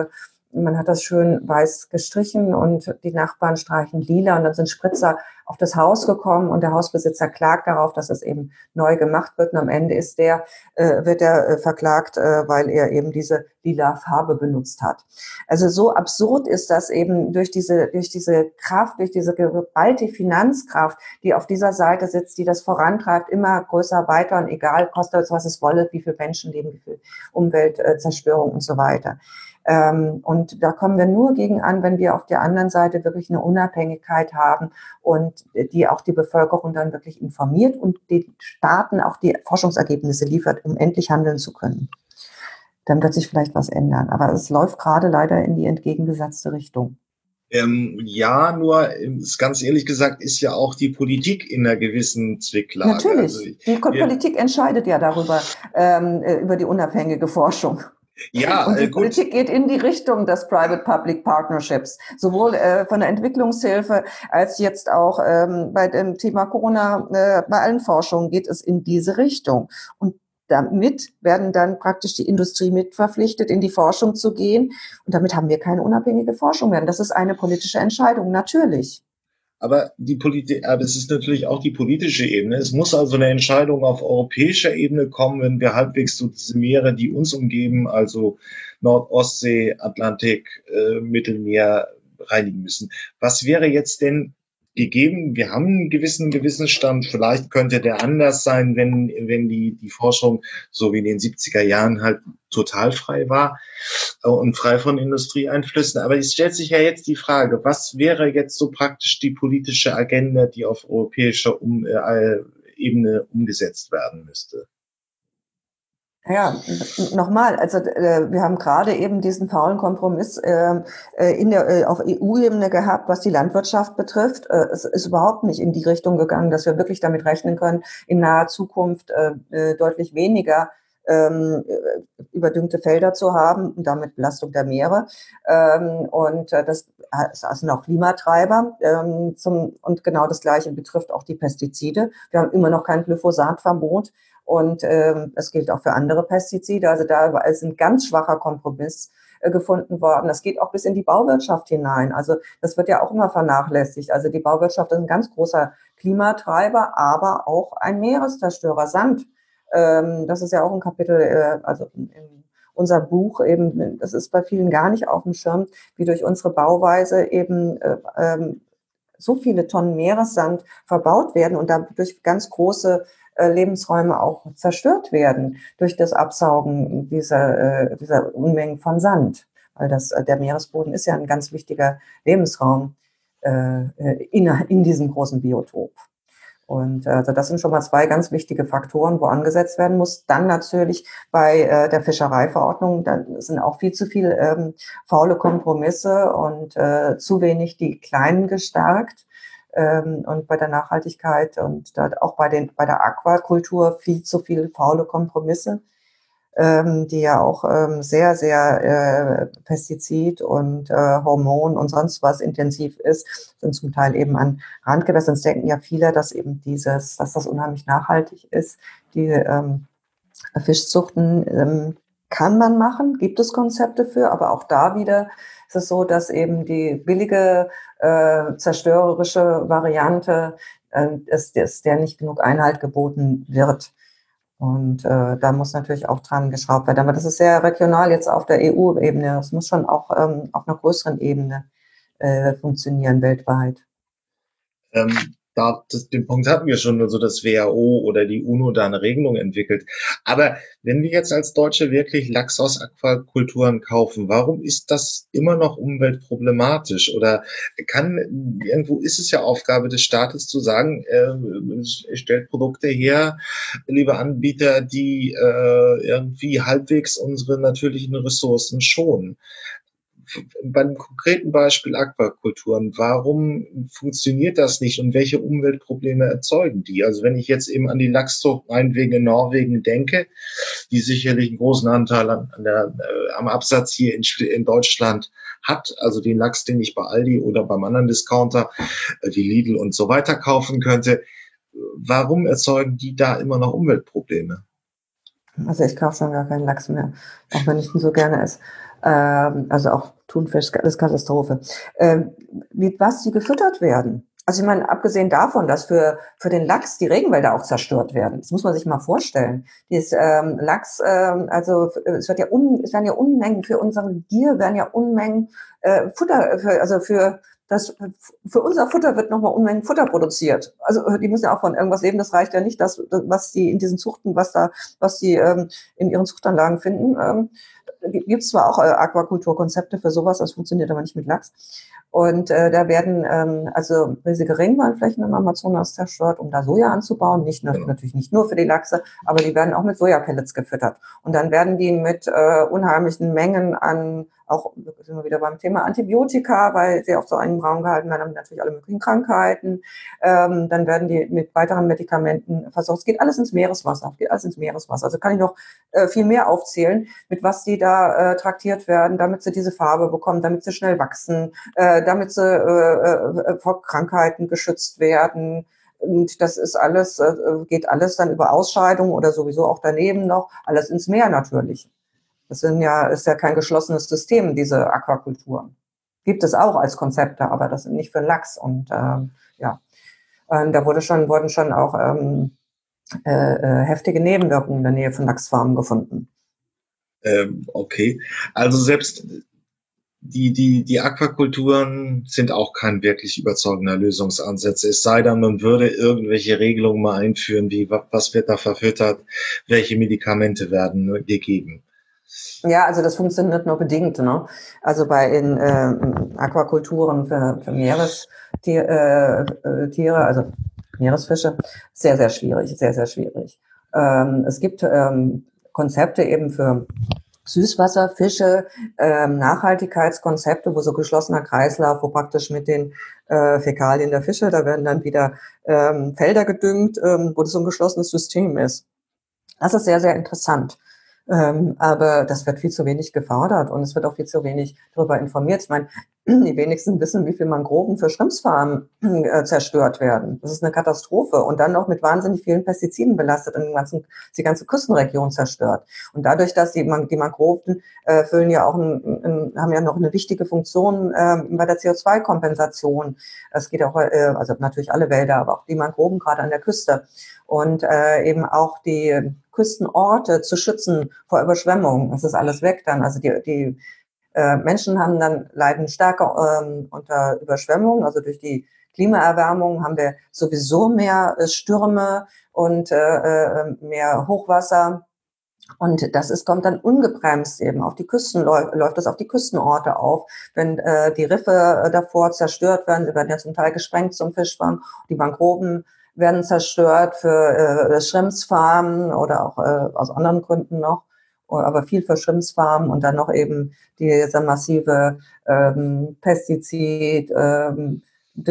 man hat das schön weiß gestrichen und die Nachbarn streichen lila und dann sind Spritzer auf das Haus gekommen und der Hausbesitzer klagt darauf, dass es eben neu gemacht wird und am Ende ist der, äh, wird er äh, verklagt, äh, weil er eben diese lila Farbe benutzt hat. Also so absurd ist das eben durch diese, durch diese Kraft, durch diese geballte Finanzkraft, die auf dieser Seite sitzt, die das vorantreibt, immer größer, weiter und egal, kostet es, was es wolle, wie viel Menschenleben, wie viel Umweltzerstörung und so weiter. Ähm, und da kommen wir nur gegen an, wenn wir auf der anderen Seite wirklich eine Unabhängigkeit haben und die auch die Bevölkerung dann wirklich informiert und den Staaten auch die Forschungsergebnisse liefert, um endlich handeln zu können. Dann wird sich vielleicht was ändern. Aber es läuft gerade leider in die entgegengesetzte Richtung. Ähm, ja, nur ganz ehrlich gesagt ist ja auch die Politik in einer gewissen Zwicklage. Natürlich, also, die Politik entscheidet ja darüber, ähm, über die unabhängige Forschung. Ja, und die äh, gut. Politik geht in die Richtung des Private-Public Partnerships, sowohl äh, von der Entwicklungshilfe als jetzt auch ähm, bei dem Thema Corona, äh, bei allen Forschungen geht es in diese Richtung. Und damit werden dann praktisch die Industrie mit verpflichtet, in die Forschung zu gehen. Und damit haben wir keine unabhängige Forschung mehr. Und das ist eine politische Entscheidung, natürlich. Aber die Politik, aber es ist natürlich auch die politische Ebene. Es muss also eine Entscheidung auf europäischer Ebene kommen, wenn wir halbwegs so diese Meere, die uns umgeben, also Nord-Ostsee, Atlantik, äh, Mittelmeer reinigen müssen. Was wäre jetzt denn gegeben? Wir haben einen gewissen Gewissensstand. Vielleicht könnte der anders sein, wenn, wenn die, die Forschung so wie in den siebziger Jahren halt total frei war und frei von Industrieeinflüssen. Aber es stellt sich ja jetzt die Frage, was wäre jetzt so praktisch die politische Agenda, die auf europäischer um, äh, Ebene umgesetzt werden müsste? Ja, nochmal, also äh, wir haben gerade eben diesen faulen Kompromiss äh, in der, äh, auf E U-Ebene gehabt, was die Landwirtschaft betrifft. Äh, es ist überhaupt nicht in die Richtung gegangen, dass wir wirklich damit rechnen können, in naher Zukunft äh, deutlich weniger ähm, überdüngte Felder zu haben und damit Belastung der Meere. Ähm, und äh, das sind auch Klimatreiber. Ähm, zum, und genau das Gleiche betrifft auch die Pestizide. Wir haben immer noch kein Glyphosatverbot. Und ähm, das gilt auch für andere Pestizide. Also da ist ein ganz schwacher Kompromiss äh, gefunden worden. Das geht auch bis in die Bauwirtschaft hinein. Also das wird ja auch immer vernachlässigt. Also die Bauwirtschaft ist ein ganz großer Klimatreiber, aber auch ein Meereszerstörer. Sand, ähm, das ist ja auch ein Kapitel, äh, also in, in unser Buch eben, das ist bei vielen gar nicht auf dem Schirm, wie durch unsere Bauweise eben äh, ähm, so viele Tonnen Meeressand verbaut werden und dadurch ganz große Lebensräume auch zerstört werden durch das Absaugen dieser, dieser Unmengen von Sand. Weil das, der Meeresboden ist ja ein ganz wichtiger Lebensraum äh, in, in diesem großen Biotop. Und also das sind schon mal zwei ganz wichtige Faktoren, wo angesetzt werden muss. Dann natürlich bei äh, der Fischereiverordnung, da sind auch viel zu viel ähm, faule Kompromisse und äh, zu wenig die Kleinen gestärkt. Ähm, und bei der Nachhaltigkeit und da auch bei, den, bei der Aquakultur viel zu viele faule Kompromisse, ähm, die ja auch ähm, sehr, sehr äh, Pestizid- und äh, Hormon- und sonst was intensiv ist, sind zum Teil eben an Randgewässern. Es denken ja viele, dass eben dieses, dass das unheimlich nachhaltig ist. Die ähm, Fischzuchten ähm, kann man machen, gibt es Konzepte für, aber auch da wieder ist es so, dass eben die billige, äh, zerstörerische Variante, äh, ist, ist der nicht genug Einhalt geboten wird. Und äh, da muss natürlich auch dran geschraubt werden. Aber das ist sehr regional jetzt auf der E U-Ebene. Das muss schon auch ähm, auf einer größeren Ebene äh, funktionieren weltweit. Ähm, da, das, den Punkt hatten wir schon, also das W H O oder die UNO da eine Regelung entwickelt. Aber wenn wir jetzt als Deutsche wirklich Lachs aus Aquakulturen kaufen, warum ist das immer noch umweltproblematisch? Oder kann, irgendwo ist es ja Aufgabe des Staates zu sagen, äh, stellt Produkte her, liebe Anbieter, die äh, irgendwie halbwegs unsere natürlichen Ressourcen schonen. Beim konkreten Beispiel Aquakulturen, warum funktioniert das nicht und welche Umweltprobleme erzeugen die? Also wenn ich jetzt eben an die Lachszucht meinetwegen in Norwegen denke, die sicherlich einen großen Anteil an, an der, äh, am Absatz hier in, in Deutschland hat, also den Lachs, den ich bei Aldi oder beim anderen Discounter äh, wie Lidl und so weiter kaufen könnte, warum erzeugen die da immer noch Umweltprobleme? Also ich kaufe schon gar keinen Lachs mehr, auch wenn ich ihn so gerne esse. Ähm, also auch Thunfisch, das ist Katastrophe. Ähm, mit was die gefüttert werden. Also ich meine, abgesehen davon, dass für, für den Lachs die Regenwälder auch zerstört werden. Das muss man sich mal vorstellen. Dieses ähm, Lachs, ähm, also es wird ja un, es werden ja Unmengen für unsere Gier, werden ja Unmengen äh, Futter, für, also für das, für unser Futter wird nochmal Unmengen Futter produziert. Also die müssen ja auch von irgendwas leben. Das reicht ja nicht, das, was die in diesen Zuchten, was da, was die ähm, in ihren Zuchtanlagen finden. Ähm, gibt es zwar auch äh, Aquakulturkonzepte für sowas, das funktioniert aber nicht mit Lachs. Und äh, da werden ähm, also riesige Regenwaldflächen im Amazonas zerstört, um da Soja anzubauen. Nicht nur, Genau. natürlich nicht nur für die Lachse, aber die werden auch mit Sojapellets gefüttert. Und dann werden die mit äh, unheimlichen Mengen an, auch sind wir wieder beim Thema Antibiotika, weil sie auf so einem Raum gehalten werden, haben natürlich alle möglichen Krankheiten. Ähm, dann werden die mit weiteren Medikamenten versorgt. Es geht alles ins Meereswasser, es geht alles ins Meereswasser. Also kann ich noch äh, viel mehr aufzählen, mit was die da äh, traktiert werden, damit sie diese Farbe bekommen, damit sie schnell wachsen, äh, damit sie äh, äh, vor Krankheiten geschützt werden. Und das ist alles, äh, geht alles dann über Ausscheidungen oder sowieso auch daneben noch, alles ins Meer natürlich. Das sind ja, ist ja kein geschlossenes System, diese Aquakultur. Gibt es auch als Konzepte, aber das sind nicht für Lachs. Und ähm, ja, äh, da wurde schon, wurden schon auch ähm, äh, äh, heftige Nebenwirkungen in der Nähe von Lachsfarmen gefunden. Ähm, okay, also selbst die, die, die Aquakulturen sind auch kein wirklich überzeugender Lösungsansatz. Es sei denn, man würde irgendwelche Regelungen mal einführen, wie was wird da verfüttert, welche Medikamente werden gegeben. Ja, also das funktioniert nur bedingt. Ne? Also bei in äh, Aquakulturen für, für Meerestiere, äh, Tiere, also Meeresfische, sehr, sehr schwierig, sehr, sehr schwierig. Ähm, es gibt ähm, Konzepte eben für Süßwasserfische, ähm, Nachhaltigkeitskonzepte, wo so geschlossener Kreislauf, wo praktisch mit den äh, Fäkalien der Fische, da werden dann wieder ähm, Felder gedüngt, ähm, wo das so ein geschlossenes System ist. Das ist sehr, sehr interessant. Ähm, aber das wird viel zu wenig gefordert und es wird auch viel zu wenig darüber informiert. Ich meine, die wenigsten wissen, wie viel Mangroven für Schrimpsfarmen äh, zerstört werden. Das ist eine Katastrophe und dann noch mit wahnsinnig vielen Pestiziden belastet und die, ganzen, die ganze Küstenregion zerstört. Und dadurch, dass die, die Mangroven äh, füllen ja auch ein, ein, haben ja noch eine wichtige Funktion äh, bei der C O zwei Kompensation. Es geht auch, äh, also natürlich alle Wälder, aber auch die Mangroven gerade an der Küste. Und äh, eben auch die Küstenorte zu schützen vor Überschwemmungen. Das ist alles weg dann. Also die, die äh, Menschen haben dann leiden stärker ähm, unter Überschwemmungen. Also durch die Klimaerwärmung haben wir sowieso mehr äh, Stürme und äh, mehr Hochwasser. Und das ist, kommt dann ungebremst eben auf die Küsten, läuft, läuft das auf die Küstenorte auf. Wenn äh, die Riffe äh, davor zerstört werden, sie werden ja zum Teil gesprengt zum Fischfang, die Mangroven werden zerstört für äh, Schrimpsfarmen oder auch äh, aus anderen Gründen noch, aber viel für Schrimpsfarmen und dann noch eben dieser massive ähm, Pestizid, ähm,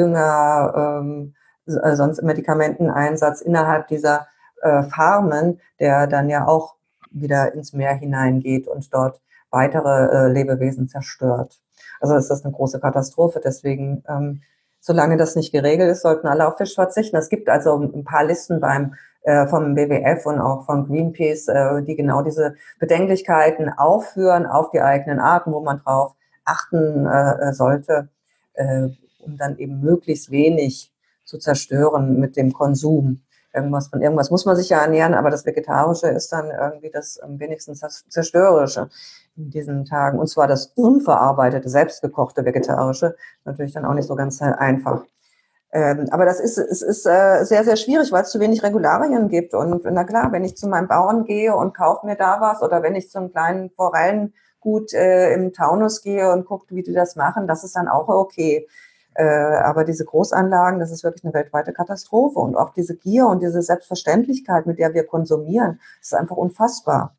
Dünger, ähm, sonst Medikamenteneinsatz innerhalb dieser äh, Farmen, der dann ja auch wieder ins Meer hineingeht und dort weitere äh, Lebewesen zerstört. Also ist das eine große Katastrophe. Deswegen, ähm, solange das nicht geregelt ist, sollten alle auf Fisch verzichten. Es gibt also ein paar Listen beim äh, vom W W F und auch von Greenpeace, äh, die genau diese Bedenklichkeiten aufführen auf die eigenen Arten, wo man drauf achten äh, sollte, äh, um dann eben möglichst wenig zu zerstören mit dem Konsum. Irgendwas von irgendwas muss man sich ja ernähren, aber das Vegetarische ist dann irgendwie das am wenigsten Zerstörerische in diesen Tagen. Und zwar das unverarbeitete, selbstgekochte Vegetarische, natürlich dann auch nicht so ganz einfach. Ähm, aber das ist, es ist äh, sehr, sehr schwierig, weil es zu wenig Regularien gibt. Und na klar, wenn ich zu meinem Bauern gehe und kaufe mir da was oder wenn ich zum kleinen Forellengut äh, im Taunus gehe und gucke, wie die das machen, das ist dann auch okay. Äh, aber diese Großanlagen, das ist wirklich eine weltweite Katastrophe. Und auch diese Gier und diese Selbstverständlichkeit, mit der wir konsumieren, ist einfach unfassbar.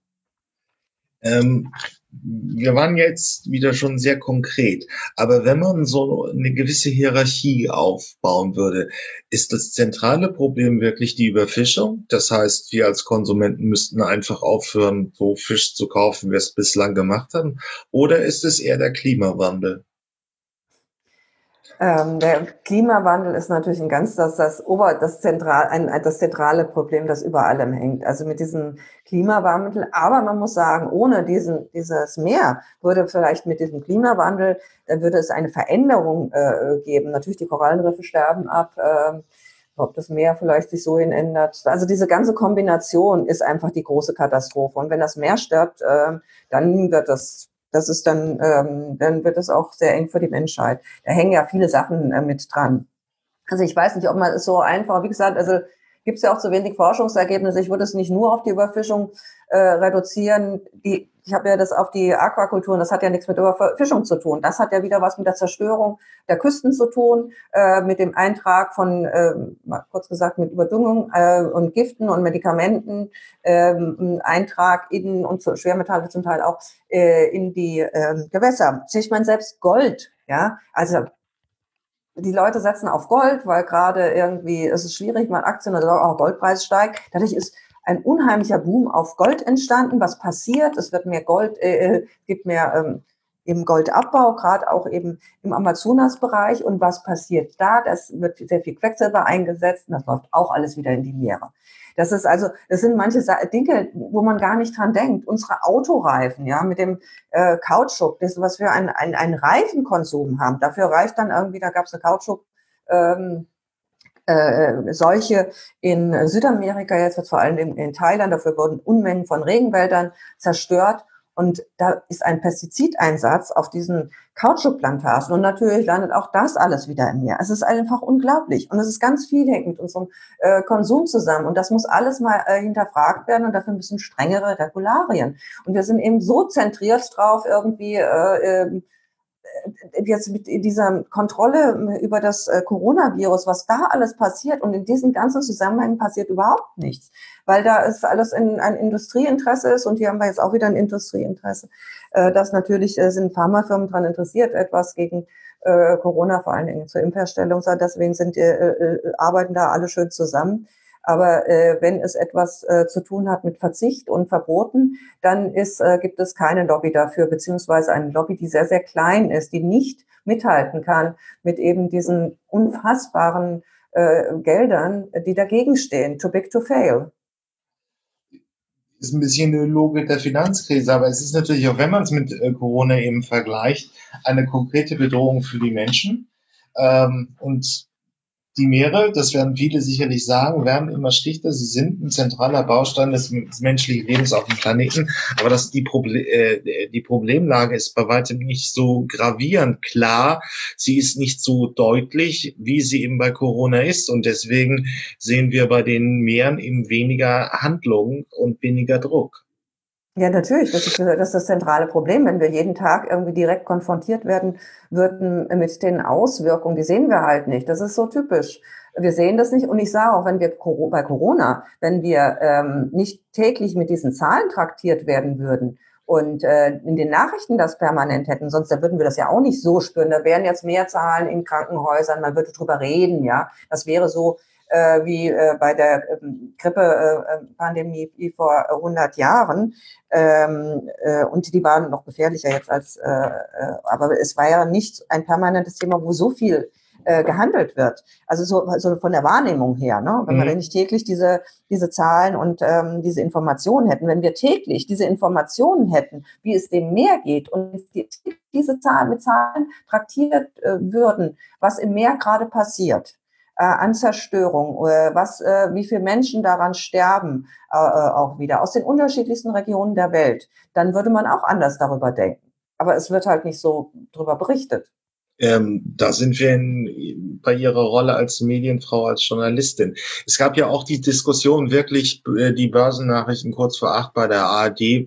Ähm, wir waren jetzt wieder schon sehr konkret, aber wenn man so eine gewisse Hierarchie aufbauen würde, ist das zentrale Problem wirklich die Überfischung? Das heißt, wir als Konsumenten müssten einfach aufhören, so Fisch zu kaufen, wie wir es bislang gemacht haben? Oder ist es eher der Klimawandel? Ähm, der Klimawandel ist natürlich ein ganz das das Ober das zentral ein, ein das zentrale Problem, das über allem hängt. Also mit diesem Klimawandel, aber man muss sagen, ohne diesen dieses Meer würde vielleicht mit diesem Klimawandel, dann würde es eine Veränderung äh, geben. Natürlich die Korallenriffe sterben ab, äh, ob das Meer vielleicht sich so hin ändert. Also diese ganze Kombination ist einfach die große Katastrophe. Und wenn das Meer stirbt, äh, dann wird das das ist dann, ähm, dann wird es auch sehr eng für die Menschheit. Da hängen ja viele Sachen äh, mit dran. Also ich weiß nicht, ob man es so einfach, wie gesagt, also gibt es ja auch zu wenig Forschungsergebnisse. Ich würde es nicht nur auf die Überfischung äh, reduzieren. Die, ich habe ja das auf die Aquakulturen, das hat ja nichts mit Überfischung zu tun. Das hat ja wieder was mit der Zerstörung der Küsten zu tun, äh, mit dem Eintrag von, äh, mal kurz gesagt, mit Überdüngung äh, und Giften und Medikamenten, äh, Eintrag in, und Schwermetalle zum Teil auch, äh, in die äh, Gewässer. Ich meine, selbst Gold, ja, also die Leute setzen auf Gold, weil gerade irgendwie es ist schwierig, mal Aktien oder auch Goldpreis steigt. Dadurch ist ein unheimlicher Boom auf Gold entstanden. Was passiert? Es wird mehr Gold, äh, gibt mehr ähm, im Goldabbau, gerade auch eben im Amazonasbereich. Und was passiert da? Das wird sehr viel Quecksilber eingesetzt und das läuft auch alles wieder in die Meere. Das ist also, das sind manche Dinge, wo man gar nicht dran denkt. Unsere Autoreifen, ja, mit dem äh, Kautschuk, das, was wir einen, einen, einen Reifenkonsum haben, dafür reicht dann irgendwie, da gab es eine Kautschuk, ähm, äh, Seuche in Südamerika, jetzt wird vor allem in, in Thailand, dafür wurden Unmengen von Regenwäldern zerstört. Und da ist ein Pestizideinsatz auf diesen Kautschukplantagen. Und natürlich landet auch das alles wieder im Meer. Es ist einfach unglaublich. Und es ist ganz viel hängt mit unserem äh, Konsum zusammen. Und das muss alles mal äh, hinterfragt werden. Und dafür müssen strengere Regularien. Und wir sind eben so zentriert drauf, irgendwie äh, äh, jetzt mit dieser Kontrolle über das äh, Coronavirus, was da alles passiert. Und in diesen ganzen Zusammenhängen passiert überhaupt nichts. Weil da ist alles in, ein Industrieinteresse ist und hier haben wir jetzt auch wieder ein Industrieinteresse, äh, das natürlich äh, sind Pharmafirmen daran interessiert, etwas gegen äh, Corona, vor allen Dingen zur Impfherstellung, deswegen sind äh, äh, arbeiten da alle schön zusammen. Aber äh, wenn es etwas äh, zu tun hat mit Verzicht und Verboten, dann ist, äh, gibt es keine Lobby dafür, beziehungsweise eine Lobby, die sehr, sehr klein ist, die nicht mithalten kann mit eben diesen unfassbaren äh, Geldern, die dagegen stehen. Too big to fail. Ist ein bisschen eine Logik der Finanzkrise, aber es ist natürlich auch, wenn man es mit äh, Corona eben vergleicht, eine konkrete Bedrohung für die Menschen. Ähm, und die Meere, das werden viele sicherlich sagen, werden immer schlichter. Sie sind ein zentraler Baustein des, des menschlichen Lebens auf dem Planeten. Aber das, die, Proble äh, die Problemlage ist bei weitem nicht so gravierend klar. Sie ist nicht so deutlich, wie sie eben bei Corona ist. Und deswegen sehen wir bei den Meeren eben weniger Handlungen und weniger Druck. Ja, natürlich. Das ist, das ist das zentrale Problem. Wenn wir jeden Tag irgendwie direkt konfrontiert werden würden mit den Auswirkungen, die sehen wir halt nicht. Das ist so typisch. Wir sehen das nicht. Und ich sage auch, wenn wir bei Corona, wenn wir ähm, nicht täglich mit diesen Zahlen traktiert werden würden und äh, in den Nachrichten das permanent hätten, sonst da würden wir das ja auch nicht so spüren. Da wären jetzt mehr Zahlen in Krankenhäusern, man würde drüber reden, ja. Das wäre so, Äh, wie äh, bei der ähm, Grippe-Pandemie äh, wie vor hundert Jahren. Ähm, äh, und die waren noch gefährlicher jetzt als, äh, äh, aber es war ja nicht ein permanentes Thema, wo so viel äh, gehandelt wird. Also so, so von der Wahrnehmung her, ne? Wenn mhm. wir nicht täglich diese, diese Zahlen und ähm, diese Informationen hätten, wenn wir täglich diese Informationen hätten, wie es dem Meer geht und die, diese Zahlen mit Zahlen traktiert äh, würden, was im Meer gerade passiert, an Zerstörung, was, wie viele Menschen daran sterben, auch wieder aus den unterschiedlichsten Regionen der Welt, dann würde man auch anders darüber denken. Aber es wird halt nicht so drüber berichtet. Ähm, da sind wir in, bei Ihrer Rolle als Medienfrau, als Journalistin. Es gab ja auch die Diskussion, wirklich äh, die Börsennachrichten kurz vor acht bei der A R D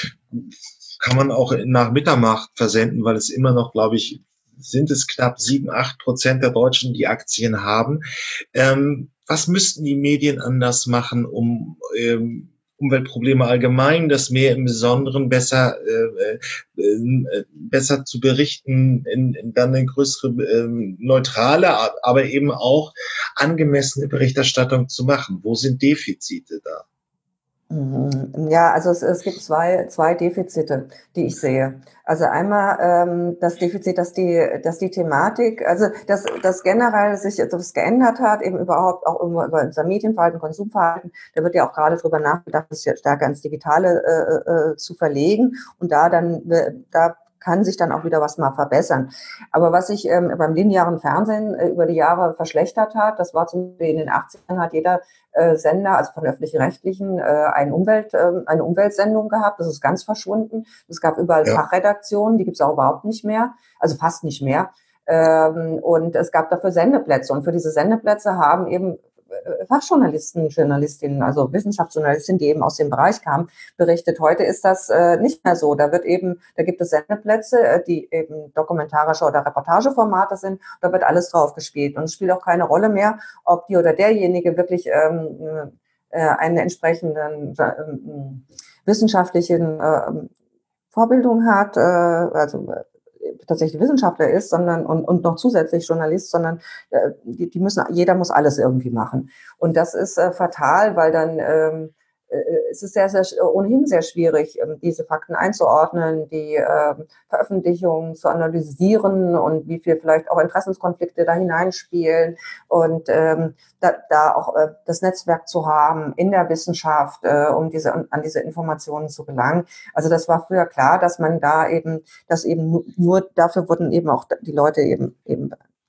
kann man auch nach Mitternacht versenden, weil es immer noch, glaube ich, sind es knapp sieben, acht Prozent der Deutschen, die Aktien haben. Ähm, was müssten die Medien anders machen, um ähm, Umweltprobleme allgemein, das Meer im Besonderen besser äh, äh, besser zu berichten, in, in dann eine größere äh, neutrale, aber eben auch angemessene Berichterstattung zu machen? Wo sind Defizite da? Mhm. Ja, also es, es gibt zwei, zwei Defizite, die ich sehe. Also einmal ähm, das Defizit, dass die, dass die Thematik, also dass, dass generell sich etwas geändert hat, eben überhaupt auch über, über unser Medienverhalten, Konsumverhalten. Da wird ja auch gerade drüber nachgedacht, das ja stärker ins Digitale äh, äh, zu verlegen. Und da dann, äh, da kann sich dann auch wieder was mal verbessern. Aber was sich ähm, beim linearen Fernsehen äh, über die Jahre verschlechtert hat, das war zum Beispiel in den achtzigern hat jeder äh, Sender, also von öffentlich-rechtlichen, äh, eine, Umwelt, äh, eine Umweltsendung gehabt. Das ist ganz verschwunden. Es gab überall Ja, Fachredaktionen, die gibt es auch überhaupt nicht mehr, also fast nicht mehr. Ähm, und es gab dafür Sendeplätze. Und für diese Sendeplätze haben eben äh, Fachjournalisten, Journalistinnen, also Wissenschaftsjournalistinnen, die eben aus dem Bereich kamen, berichtet. Heute ist das äh, nicht mehr so. Da wird eben, da gibt es Sendeplätze, äh, die eben dokumentarische oder Reportageformate sind. Da wird alles drauf gespielt. Und es spielt auch keine Rolle mehr, ob die oder derjenige wirklich ähm, äh, einen entsprechenden äh, wissenschaftlichen äh, Vorbildung hat, äh, also äh, tatsächlich Wissenschaftler ist, sondern und, und noch zusätzlich Journalist, sondern äh, die, die müssen, jeder muss alles irgendwie machen. Und das ist äh, fatal, weil dann ähm, äh, es ist sehr, sehr ohnehin sehr schwierig, ähm, diese Fakten einzuordnen, die äh, Veröffentlichungen zu analysieren und wie viel vielleicht auch Interessenskonflikte da hineinspielen und ähm, da, da auch äh, das Netzwerk zu haben in der Wissenschaft, äh, um diese an diese Informationen zu gelangen. Also das war früher klar, dass man da eben, dass eben nur, nur dafür wurden eben auch die Leute eben eben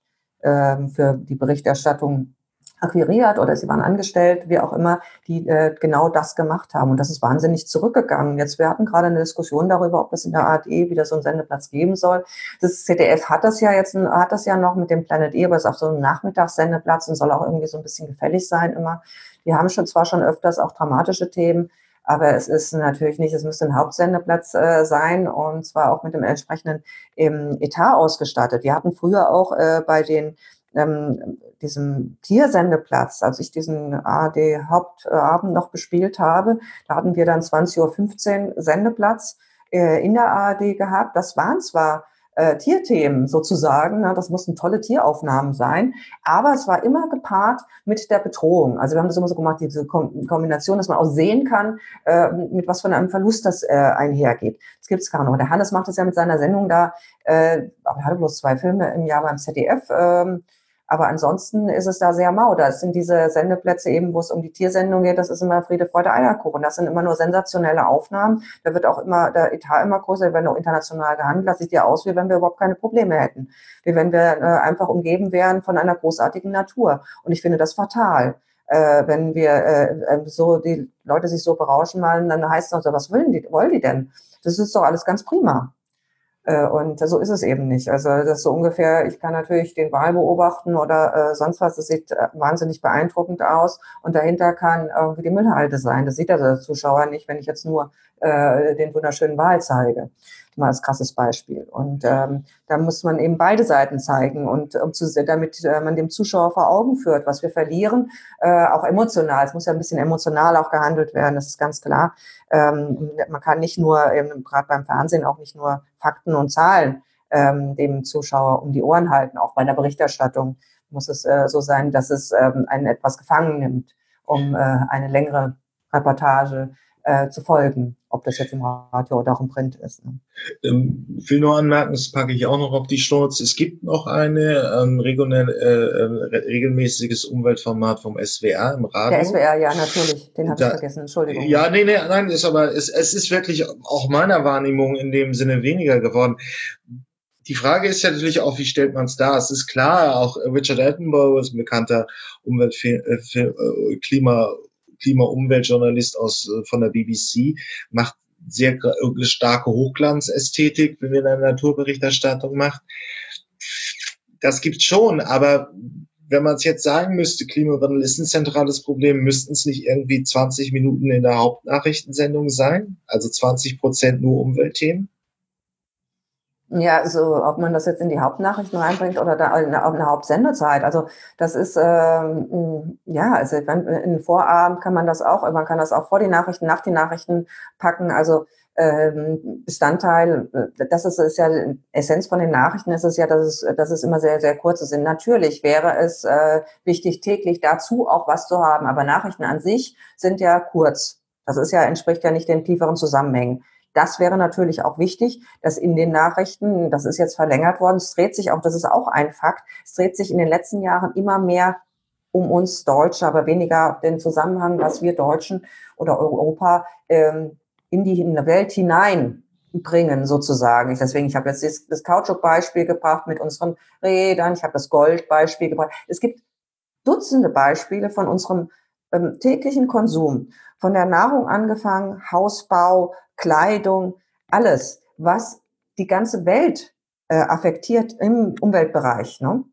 ähm, für die Berichterstattung akquiriert oder sie waren angestellt, wie auch immer, die äh, genau das gemacht haben. Und das ist wahnsinnig zurückgegangen. Jetzt, wir hatten gerade eine Diskussion darüber, ob es in der A R D wieder so einen Sendeplatz geben soll. Das Z D F hat das ja jetzt, hat das ja noch mit dem Planet E, aber ist auf so einem Nachmittagssendeplatz und soll auch irgendwie so ein bisschen gefällig sein immer. Die haben schon zwar schon öfters auch dramatische Themen, aber es ist natürlich nicht, es müsste ein Hauptsendeplatz äh, sein und zwar auch mit dem entsprechenden ähm, Etat ausgestattet. Wir hatten früher auch äh, bei den ähm, diesem Tiersendeplatz, als ich diesen A R D-Hauptabend noch bespielt habe, da hatten wir dann zwanzig Uhr fünfzehn Sendeplatz äh, in der A R D gehabt. Das waren zwar äh, Tierthemen sozusagen, na, das mussten tolle Tieraufnahmen sein, aber es war immer gepaart mit der Bedrohung. Also wir haben das immer so gemacht, diese Kom Kombination, dass man auch sehen kann, äh, mit was von einem Verlust das äh, einhergeht. Das gibt's gar nicht. Der Hannes macht das ja mit seiner Sendung da, äh, aber er hatte bloß zwei Filme im Jahr beim Z D F, ähm, aber ansonsten ist es da sehr mau. Da sind diese Sendeplätze eben, wo es um die Tiersendung geht, das ist immer Friede, Freude, Eierkuchen. Das sind immer nur sensationelle Aufnahmen. Da wird auch immer der Etat immer größer, da werden auch international gehandelt. Das sieht ja aus, wie wenn wir überhaupt keine Probleme hätten. Wie wenn wir äh, einfach umgeben wären von einer großartigen Natur. Und ich finde das fatal. Äh, wenn wir äh, so die Leute sich so berauschen malen, dann heißt es noch, was wollen die, wollen die denn? Das ist doch alles ganz prima. Äh, Und so ist es eben nicht. Also das ist so ungefähr, ich kann natürlich den Wal beobachten oder äh, sonst was, das sieht äh, wahnsinnig beeindruckend aus und dahinter kann irgendwie die Müllhalde sein. Das sieht ja der Zuschauer nicht, wenn ich jetzt nur äh, den wunderschönen Wal zeige. Mal als krasses Beispiel. Und ähm, da muss man eben beide Seiten zeigen und um zu, damit äh, man dem Zuschauer vor Augen führt, was wir verlieren, äh, auch emotional. Es muss ja ein bisschen emotional auch gehandelt werden, das ist ganz klar. Ähm, man kann nicht nur, eben, gerade beim Fernsehen, auch nicht nur Fakten und Zahlen ähm, dem Zuschauer um die Ohren halten. Auch bei der Berichterstattung muss es äh, so sein, dass es ähm, einen etwas gefangen nimmt, um äh, eine längere Reportage äh, zu folgen, ob das jetzt im Radio oder auch im Print ist. Ne? Ähm, will nur anmerken, das packe ich auch noch auf die Shorts. Es gibt noch eine ähm, regionell, äh, regelmäßiges Umweltformat vom S W R im Radio. Der S W R, ja, natürlich. Den habe ich vergessen. Entschuldigung. Ja, nee, nee, nein, ist aber, es, es ist wirklich auch meiner Wahrnehmung in dem Sinne weniger geworden. Die Frage ist ja natürlich auch, wie stellt man es dar? Es ist klar, auch Richard Attenborough ist ein bekannter Umwelt, äh, Klima, Klima-Umweltjournalist aus, von der B B C, macht sehr starke Hochglanzästhetik, wenn er eine Naturberichterstattung macht. Das gibt's schon, aber wenn man es jetzt sagen müsste, Klimawandel ist ein zentrales Problem, müssten es nicht irgendwie zwanzig Minuten in der Hauptnachrichtensendung sein? Also zwanzig Prozent nur Umweltthemen? Ja, also ob man das jetzt in die Hauptnachrichten reinbringt oder da auf eine Hauptsendezeit. Also das ist ähm, ja, also in den Vorabend kann man das auch, man kann das auch vor die Nachrichten, nach die Nachrichten packen. Also ähm, Bestandteil, das ist, ist ja die Essenz von den Nachrichten, ist es ja, dass es, dass es immer sehr, sehr kurze sind. Natürlich wäre es äh, wichtig, täglich dazu auch was zu haben, aber Nachrichten an sich sind ja kurz. Das ist ja, entspricht ja nicht den tieferen Zusammenhängen. Das wäre natürlich auch wichtig, dass in den Nachrichten, das ist jetzt verlängert worden, es dreht sich auch, das ist auch ein Fakt, es dreht sich in den letzten Jahren immer mehr um uns Deutsche, aber weniger den Zusammenhang, was wir Deutschen oder Europa ähm, in die in die Welt hineinbringen, sozusagen. Ich, deswegen, ich habe jetzt das, das Kautschuk-Beispiel gebracht mit unseren Rädern, ich habe das Gold-Beispiel gebracht. Es gibt Dutzende Beispiele von unserem ähm, täglichen Konsum, von der Nahrung angefangen, Hausbau, Kleidung, alles, was die ganze Welt äh, affektiert im Umweltbereich, ne?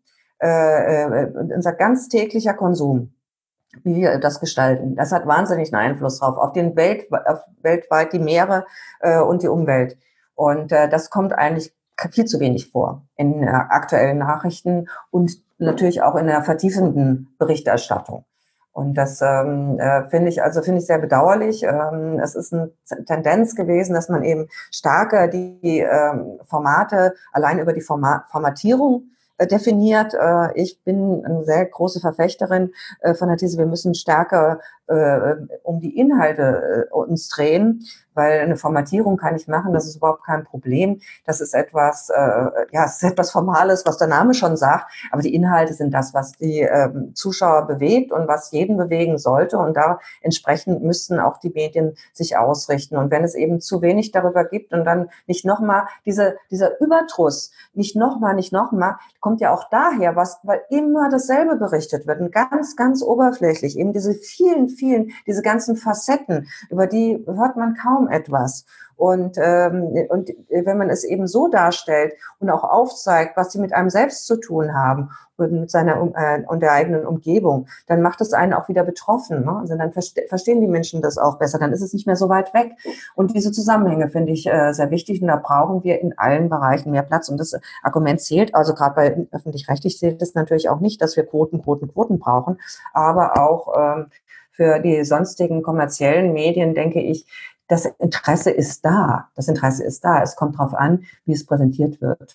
Äh, äh, unser ganz täglicher Konsum, wie wir das gestalten, das hat wahnsinnigen Einfluss drauf, auf den Welt, auf weltweit die Meere äh, und die Umwelt. Und äh, das kommt eigentlich viel zu wenig vor in äh, aktuellen Nachrichten und natürlich auch in der vertiefenden Berichterstattung. Und das ähm, äh, finde ich, also finde ich sehr bedauerlich. Ähm, es ist eine Tendenz gewesen, dass man eben stärker die ähm, Formate allein über die Format Formatierung äh, definiert. Äh, ich bin eine sehr große Verfechterin äh, von der These, wir müssen stärker äh, um die Inhalte äh, uns drehen, weil eine Formatierung kann ich machen, das ist überhaupt kein Problem. Das ist etwas, äh, ja, es ist etwas Formales, was der Name schon sagt, aber die Inhalte sind das, was die äh, Zuschauer bewegt und was jeden bewegen sollte, und da entsprechend müssten auch die Medien sich ausrichten. Und wenn es eben zu wenig darüber gibt und dann nicht nochmal diese, dieser Überdruss, nicht nochmal, nicht nochmal, kommt ja auch daher, was, weil immer dasselbe berichtet wird und ganz, ganz oberflächlich, eben diese vielen, vielen, diese ganzen Facetten, über die hört man kaum etwas. Und, ähm, und wenn man es eben so darstellt und auch aufzeigt, was sie mit einem selbst zu tun haben und mit seiner äh, und der eigenen Umgebung, dann macht es einen auch wieder betroffen. Ne? Also dann verste- verstehen die Menschen das auch besser, dann ist es nicht mehr so weit weg. Und diese Zusammenhänge finde ich äh, sehr wichtig, und da brauchen wir in allen Bereichen mehr Platz. Und das Argument zählt, also gerade bei öffentlich-rechtlich zählt es natürlich auch nicht, dass wir Quoten, Quoten, Quoten brauchen, aber auch ähm, für die sonstigen kommerziellen Medien, denke ich, das Interesse ist da. Das Interesse ist da. Es kommt darauf an, wie es präsentiert wird.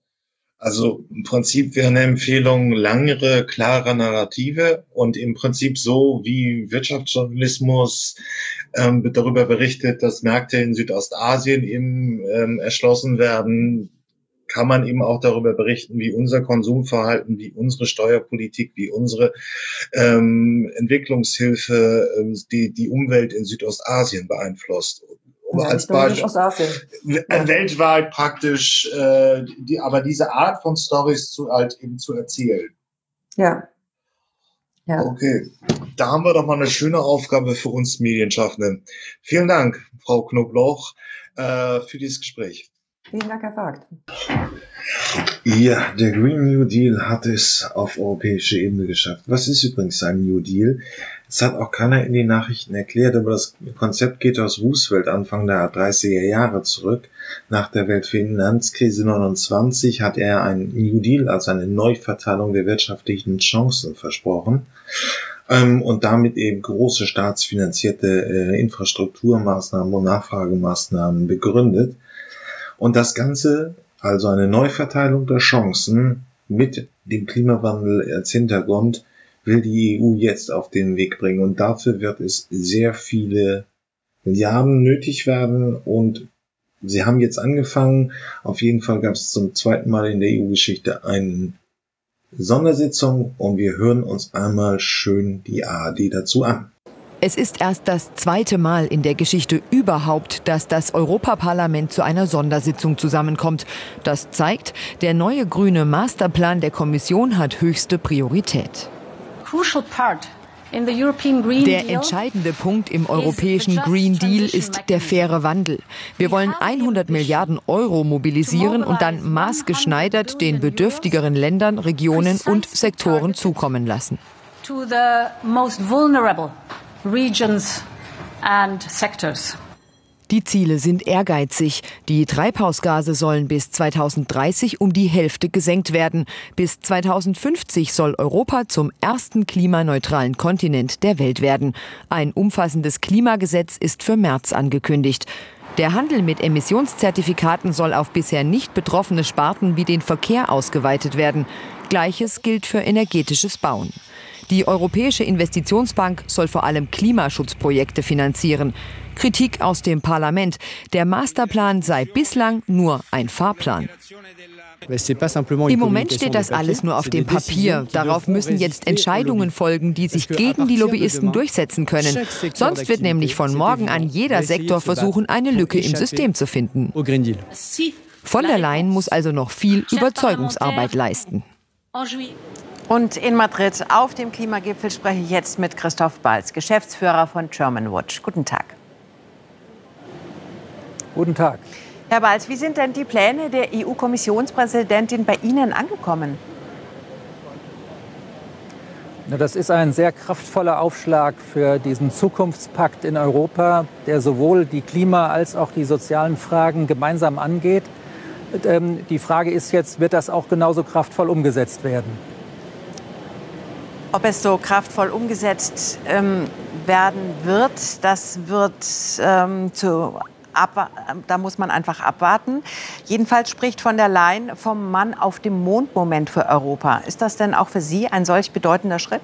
Also im Prinzip wäre eine Empfehlung langere, klare Narrative und im Prinzip so wie Wirtschaftsjournalismus ähm, darüber berichtet, dass Märkte in Südostasien eben ähm, erschlossen werden, kann man eben auch darüber berichten, wie unser Konsumverhalten, wie unsere Steuerpolitik, wie unsere ähm, Entwicklungshilfe ähm, die, die Umwelt in Südostasien beeinflusst. Um Ja, als nicht nur in Beispiel Südostasien. Ja. Weltweit praktisch, äh, die, aber diese Art von Storys zu, halt eben zu erzählen. Ja. Ja. Okay, da haben wir doch mal eine schöne Aufgabe für uns Medienschaffenden. Vielen Dank, Frau Knobloch, äh, für dieses Gespräch. Vielen Dank, Herr Vogt. Ja, der Green New Deal hat es auf europäischer Ebene geschafft. Was ist übrigens ein New Deal? Es hat auch keiner in den Nachrichten erklärt, aber das Konzept geht aus Roosevelt Anfang der dreißiger Jahre zurück. Nach der Weltfinanzkrise neunundzwanzig hat er einen New Deal, also eine Neuverteilung der wirtschaftlichen Chancen versprochen. Ähm, und damit eben große staatsfinanzierte äh, Infrastrukturmaßnahmen und Nachfragemaßnahmen begründet. Und das Ganze, also eine Neuverteilung der Chancen mit dem Klimawandel als Hintergrund, will die E U jetzt auf den Weg bringen. Und dafür wird es sehr viele Milliarden nötig werden. Und sie haben jetzt angefangen. Auf jeden Fall gab es zum zweiten Mal in der E U-Geschichte eine Sondersitzung. Und wir hören uns einmal schön die A R D dazu an. Es ist erst das zweite Mal in der Geschichte überhaupt, dass das Europaparlament zu einer Sondersitzung zusammenkommt. Das zeigt, der neue grüne Masterplan der Kommission hat höchste Priorität. Der entscheidende Punkt im europäischen Green Deal ist der faire Wandel. Wir wollen hundert Milliarden Euro mobilisieren und dann maßgeschneidert den bedürftigeren Ländern, Regionen und Sektoren zukommen lassen. Regions and sectors. Die Ziele sind ehrgeizig. Die Treibhausgase sollen bis zweitausenddreißig um die Hälfte gesenkt werden. Bis zweitausendfünfzig soll Europa zum ersten klimaneutralen Kontinent der Welt werden. Ein umfassendes Klimagesetz ist für März angekündigt. Der Handel mit Emissionszertifikaten soll auf bisher nicht betroffene Sparten wie den Verkehr ausgeweitet werden. Gleiches gilt für energetisches Bauen. Die Europäische Investitionsbank soll vor allem Klimaschutzprojekte finanzieren. Kritik aus dem Parlament. Der Masterplan sei bislang nur ein Fahrplan. Im Moment steht das alles nur auf dem Papier. Darauf müssen jetzt Entscheidungen folgen, die sich gegen die Lobbyisten durchsetzen können. Sonst wird nämlich von morgen an jeder Sektor versuchen, eine Lücke im System zu finden. Von der Leyen muss also noch viel Überzeugungsarbeit leisten. Und in Madrid auf dem Klimagipfel spreche ich jetzt mit Christoph Balz, Geschäftsführer von Germanwatch. Guten Tag. Guten Tag. Herr Balz, wie sind denn die Pläne der E U-Kommissionspräsidentin bei Ihnen angekommen? Das ist ein sehr kraftvoller Aufschlag für diesen Zukunftspakt in Europa, der sowohl die Klima- als auch die sozialen Fragen gemeinsam angeht. Die Frage ist jetzt, wird das auch genauso kraftvoll umgesetzt werden? Ob es so kraftvoll umgesetzt ähm, werden wird, das wird ähm, zu da muss man einfach abwarten. Jedenfalls spricht von der Leyen vom Mann auf dem Mond-Moment für Europa. Ist das denn auch für Sie ein solch bedeutender Schritt?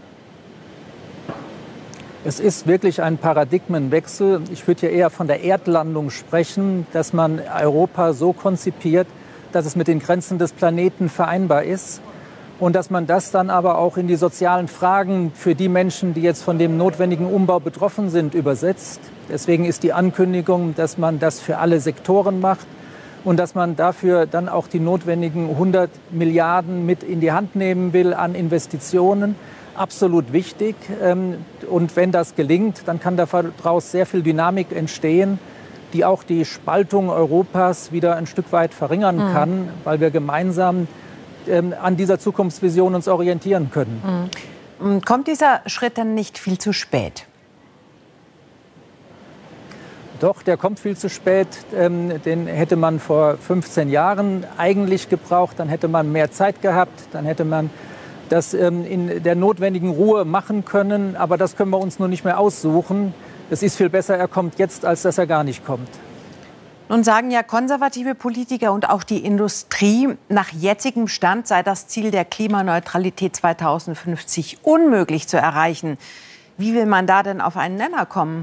Es ist wirklich ein Paradigmenwechsel. Ich würde ja eher von der Erdlandung sprechen, dass man Europa so konzipiert, dass es mit den Grenzen des Planeten vereinbar ist. Und dass man das dann aber auch in die sozialen Fragen für die Menschen, die jetzt von dem notwendigen Umbau betroffen sind, übersetzt. Deswegen ist die Ankündigung, dass man das für alle Sektoren macht und dass man dafür dann auch die notwendigen hundert Milliarden mit in die Hand nehmen will an Investitionen, absolut wichtig. Und wenn das gelingt, dann kann daraus sehr viel Dynamik entstehen, die auch die Spaltung Europas wieder ein Stück weit verringern kann, mhm. weil wir gemeinsam an dieser Zukunftsvision uns orientieren können. Mhm. Kommt dieser Schritt dann nicht viel zu spät? Doch, der kommt viel zu spät. Den hätte man vor fünfzehn Jahren eigentlich gebraucht. Dann hätte man mehr Zeit gehabt. Dann hätte man das in der notwendigen Ruhe machen können. Aber das können wir uns nur nicht mehr aussuchen. Es ist viel besser, er kommt jetzt, als dass er gar nicht kommt. Nun sagen ja konservative Politiker und auch die Industrie, nach jetzigem Stand sei das Ziel der Klimaneutralität zweitausendfünfzig unmöglich zu erreichen. Wie will man da denn auf einen Nenner kommen?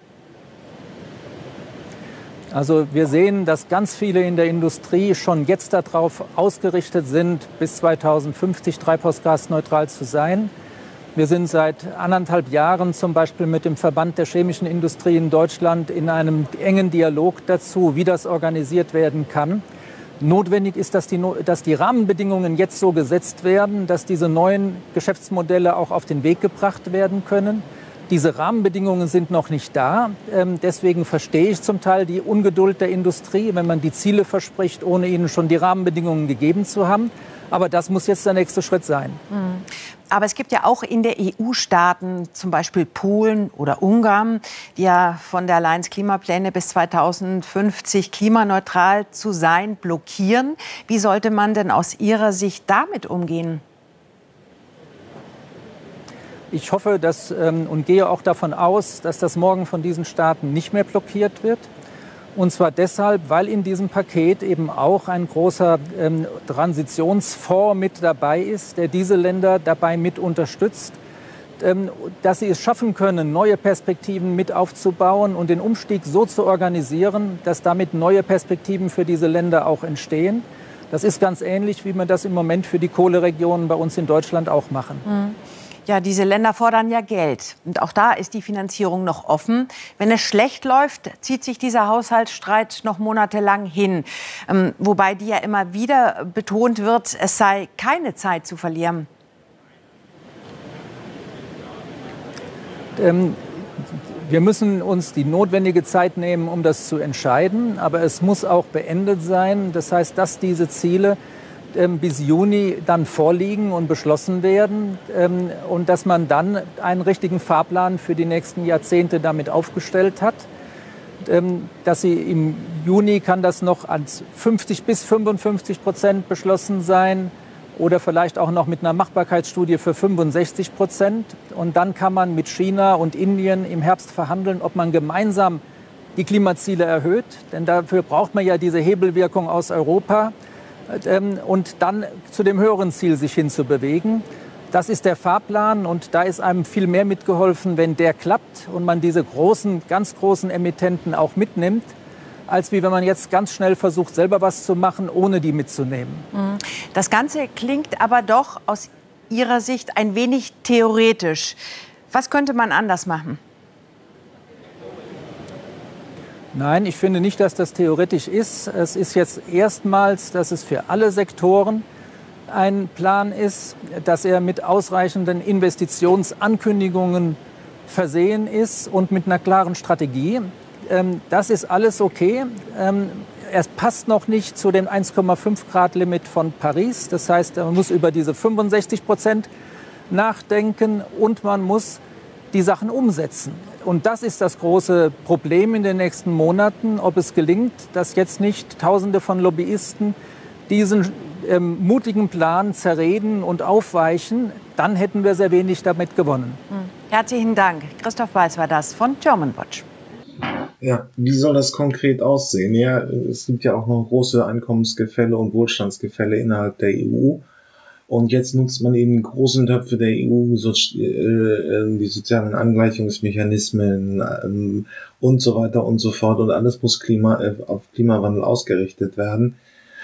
Also wir sehen, dass ganz viele in der Industrie schon jetzt darauf ausgerichtet sind, bis zweitausendfünfzig treibhausgasneutral zu sein. Wir sind seit anderthalb Jahren zum Beispiel mit dem Verband der chemischen Industrie in Deutschland in einem engen Dialog dazu, wie das organisiert werden kann. Notwendig ist, dass die, dass die Rahmenbedingungen jetzt so gesetzt werden, dass diese neuen Geschäftsmodelle auch auf den Weg gebracht werden können. Diese Rahmenbedingungen sind noch nicht da. Deswegen verstehe ich zum Teil die Ungeduld der Industrie, wenn man die Ziele verspricht, ohne ihnen schon die Rahmenbedingungen gegeben zu haben. Aber das muss jetzt der nächste Schritt sein. Aber es gibt ja auch in der E U-Staaten, zum Beispiel Polen oder Ungarn, die ja von der Leyens Klimapläne bis zweitausendfünfzig klimaneutral zu sein blockieren. Wie sollte man denn aus Ihrer Sicht damit umgehen? Ich hoffe dass, ähm, und gehe auch davon aus, dass das morgen von diesen Staaten nicht mehr blockiert wird. Und zwar deshalb, weil in diesem Paket eben auch ein großer ähm, Transitionsfonds mit dabei ist, der diese Länder dabei mit unterstützt, ähm, dass sie es schaffen können, neue Perspektiven mit aufzubauen und den Umstieg so zu organisieren, dass damit neue Perspektiven für diese Länder auch entstehen. Das ist ganz ähnlich, wie wir das im Moment für die Kohleregionen bei uns in Deutschland auch machen. Mhm. Ja, diese Länder fordern ja Geld. Und auch da ist die Finanzierung noch offen. Wenn es schlecht läuft, zieht sich dieser Haushaltsstreit noch monatelang hin. Ähm, wobei die ja immer wieder betont wird, es sei keine Zeit zu verlieren. Ähm, wir müssen uns die notwendige Zeit nehmen, um das zu entscheiden. Aber es muss auch beendet sein. Das heißt, dass diese Ziele bis Juni dann vorliegen und beschlossen werden ähm, und dass man dann einen richtigen Fahrplan für die nächsten Jahrzehnte damit aufgestellt hat. Ähm, dass sie im Juni kann das noch als fünfzig bis fünfundfünfzig Prozent beschlossen sein oder vielleicht auch noch mit einer Machbarkeitsstudie für fünfundsechzig Prozent. Und dann kann man mit China und Indien im Herbst verhandeln, ob man gemeinsam die Klimaziele erhöht. Denn dafür braucht man ja diese Hebelwirkung aus Europa. Und dann zu dem höheren Ziel sich hinzubewegen. Das ist der Fahrplan und da ist einem viel mehr mitgeholfen, wenn der klappt und man diese großen, ganz großen Emittenten auch mitnimmt, als wie wenn man jetzt ganz schnell versucht, selber was zu machen, ohne die mitzunehmen. Das Ganze klingt aber doch aus Ihrer Sicht ein wenig theoretisch. Was könnte man anders machen? Nein, ich finde nicht, dass das theoretisch ist. Es ist jetzt erstmals, dass es für alle Sektoren ein Plan ist, dass er mit ausreichenden Investitionsankündigungen versehen ist und mit einer klaren Strategie. Das ist alles okay. Es passt noch nicht zu dem eins Komma fünf Grad Limit von Paris. Das heißt, man muss über diese fünfundsechzig Prozent nachdenken und man muss die Sachen umsetzen. Und das ist das große Problem in den nächsten Monaten, ob es gelingt, dass jetzt nicht Tausende von Lobbyisten diesen ähm, mutigen Plan zerreden und aufweichen. Dann hätten wir sehr wenig damit gewonnen. Herzlichen Dank. Christoph Weiß war das von Germanwatch. Ja, wie soll das konkret aussehen? Ja, es gibt ja auch noch große Einkommensgefälle und Wohlstandsgefälle innerhalb der E U. Und jetzt nutzt man eben die großen Töpfe der E U, so, äh, die sozialen Angleichungsmechanismen ähm, und so weiter und so fort. Und alles muss Klima, äh, auf Klimawandel ausgerichtet werden.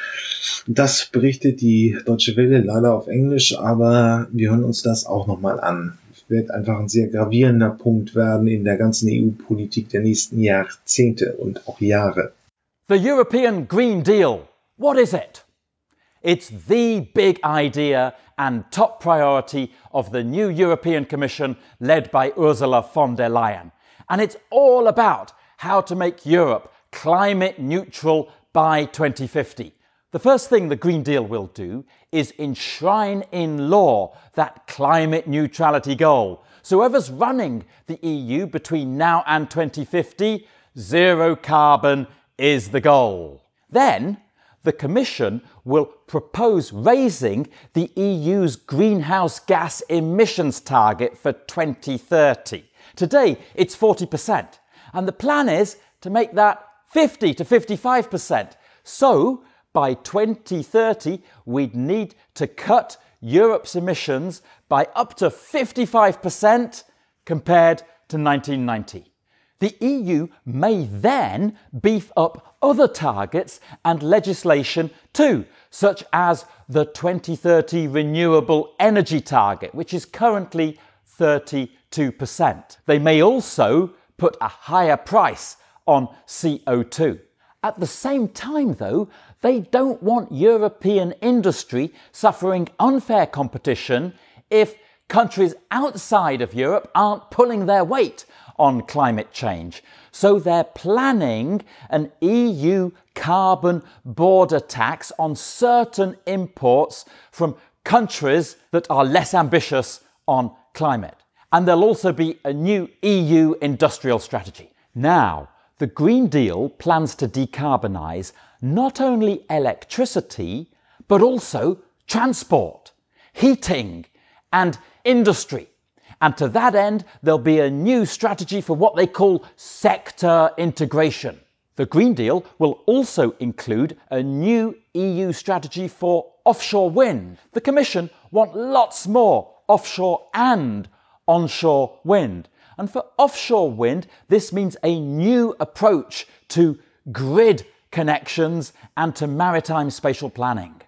Das berichtet die Deutsche Welle leider auf Englisch, aber wir hören uns das auch nochmal an. Es wird einfach ein sehr gravierender Punkt werden in der ganzen E U-Politik der nächsten Jahrzehnte und auch Jahre. The European Green Deal. What is it? It's the big idea and top priority of the new European Commission led by Ursula von der Leyen. And it's all about how to make Europe climate neutral by twenty fifty. The first thing the Green Deal will do is enshrine in law that climate neutrality goal. So whoever's running the E U between now and twenty fifty, zero carbon is the goal. Then the Commission will propose raising the E U's greenhouse gas emissions target for twenty thirty. Today, it's forty percent. And the plan is to make that fifty to fifty-five percent. So, by twenty thirty, we'd need to cut Europe's emissions by up to fifty-five percent compared to nineteen ninety. The E U may then beef up other targets and legislation too, such as the twenty thirty renewable energy target, which is currently thirty-two percent. They may also put a higher price on C O two. At the same time, though, they don't want European industry suffering unfair competition if countries outside of Europe aren't pulling their weight on climate change. So they're planning an E U carbon border tax on certain imports from countries that are less ambitious on climate. And there'll also be a new E U industrial strategy. Now, the Green Deal plans to decarbonise not only electricity, but also transport, heating and industry. And to that end, there'll be a new strategy for what they call sector integration. The Green Deal will also include a new E U strategy for offshore wind. The Commission want lots more offshore and onshore wind. And for offshore wind, this means a new approach to grid connections and to maritime spatial planning.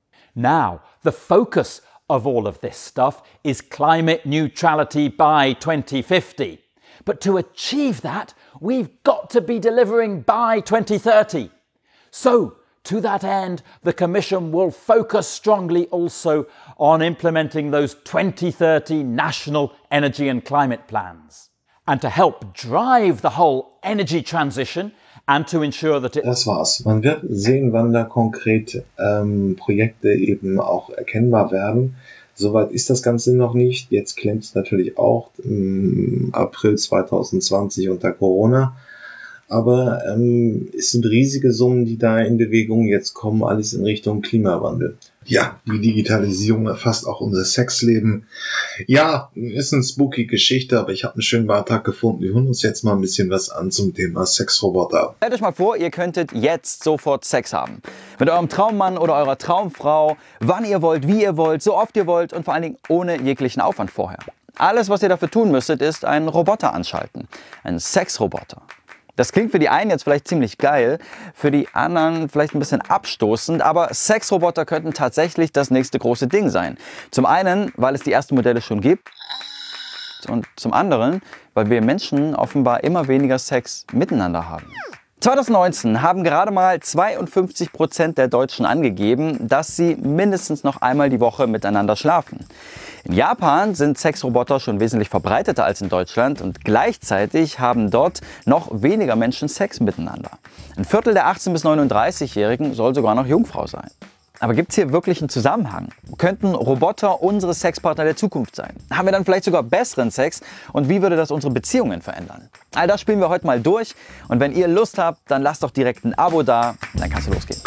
Now, the focus of all of this stuff is climate neutrality by twenty fifty. But to achieve that, we've got to be delivering by twenty thirty. So, to that end, the Commission will focus strongly also on implementing those twenty thirty national energy and climate plans. And to help drive the whole energy transition and to ensure that it... Das war's. Man wird sehen, wann da konkret ähm, Projekte eben auch erkennbar werden. Soweit ist das Ganze noch nicht. Jetzt klemmt es natürlich auch im April zwanzig zwanzig unter Corona. aber ähm, es sind riesige Summen, die da in Bewegung jetzt kommen, alles in Richtung Klimawandel. Ja, die Digitalisierung erfasst auch unser Sexleben. Ja, ist eine spooky Geschichte, aber ich habe einen schönen Beitrag gefunden. Wir hören uns jetzt mal ein bisschen was an zum Thema Sexroboter. Stellt euch mal vor, ihr könntet jetzt sofort Sex haben. Mit eurem Traummann oder eurer Traumfrau, wann ihr wollt, wie ihr wollt, so oft ihr wollt und vor allen Dingen ohne jeglichen Aufwand vorher. Alles, was ihr dafür tun müsstet, ist einen Roboter anschalten. Einen Sexroboter. Das klingt für die einen jetzt vielleicht ziemlich geil, für die anderen vielleicht ein bisschen abstoßend, aber Sexroboter könnten tatsächlich das nächste große Ding sein. Zum einen, weil es die ersten Modelle schon gibt und zum anderen, weil wir Menschen offenbar immer weniger Sex miteinander haben. zwanzig neunzehn haben gerade mal zweiundfünfzig Prozent der Deutschen angegeben, dass sie mindestens noch einmal die Woche miteinander schlafen. In Japan sind Sexroboter schon wesentlich verbreiteter als in Deutschland und gleichzeitig haben dort noch weniger Menschen Sex miteinander. Ein Viertel der achtzehn- bis neununddreißigjährigen soll sogar noch Jungfrau sein. Aber gibt es hier wirklich einen Zusammenhang? Könnten Roboter unsere Sexpartner der Zukunft sein? Haben wir dann vielleicht sogar besseren Sex? Und wie würde das unsere Beziehungen verändern? All das spielen wir heute mal durch. Und wenn ihr Lust habt, dann lasst doch direkt ein Abo da. Dann kann's losgehen.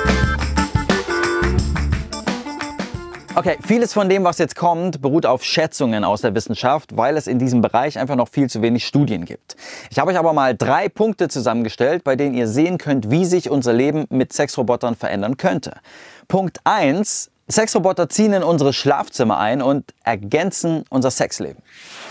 Okay, vieles von dem, was jetzt kommt, beruht auf Schätzungen aus der Wissenschaft, weil es in diesem Bereich einfach noch viel zu wenig Studien gibt. Ich habe euch aber mal drei Punkte zusammengestellt, bei denen ihr sehen könnt, wie sich unser Leben mit Sexrobotern verändern könnte. Punkt eins. Sexroboter ziehen in unsere Schlafzimmer ein und ergänzen unser Sexleben.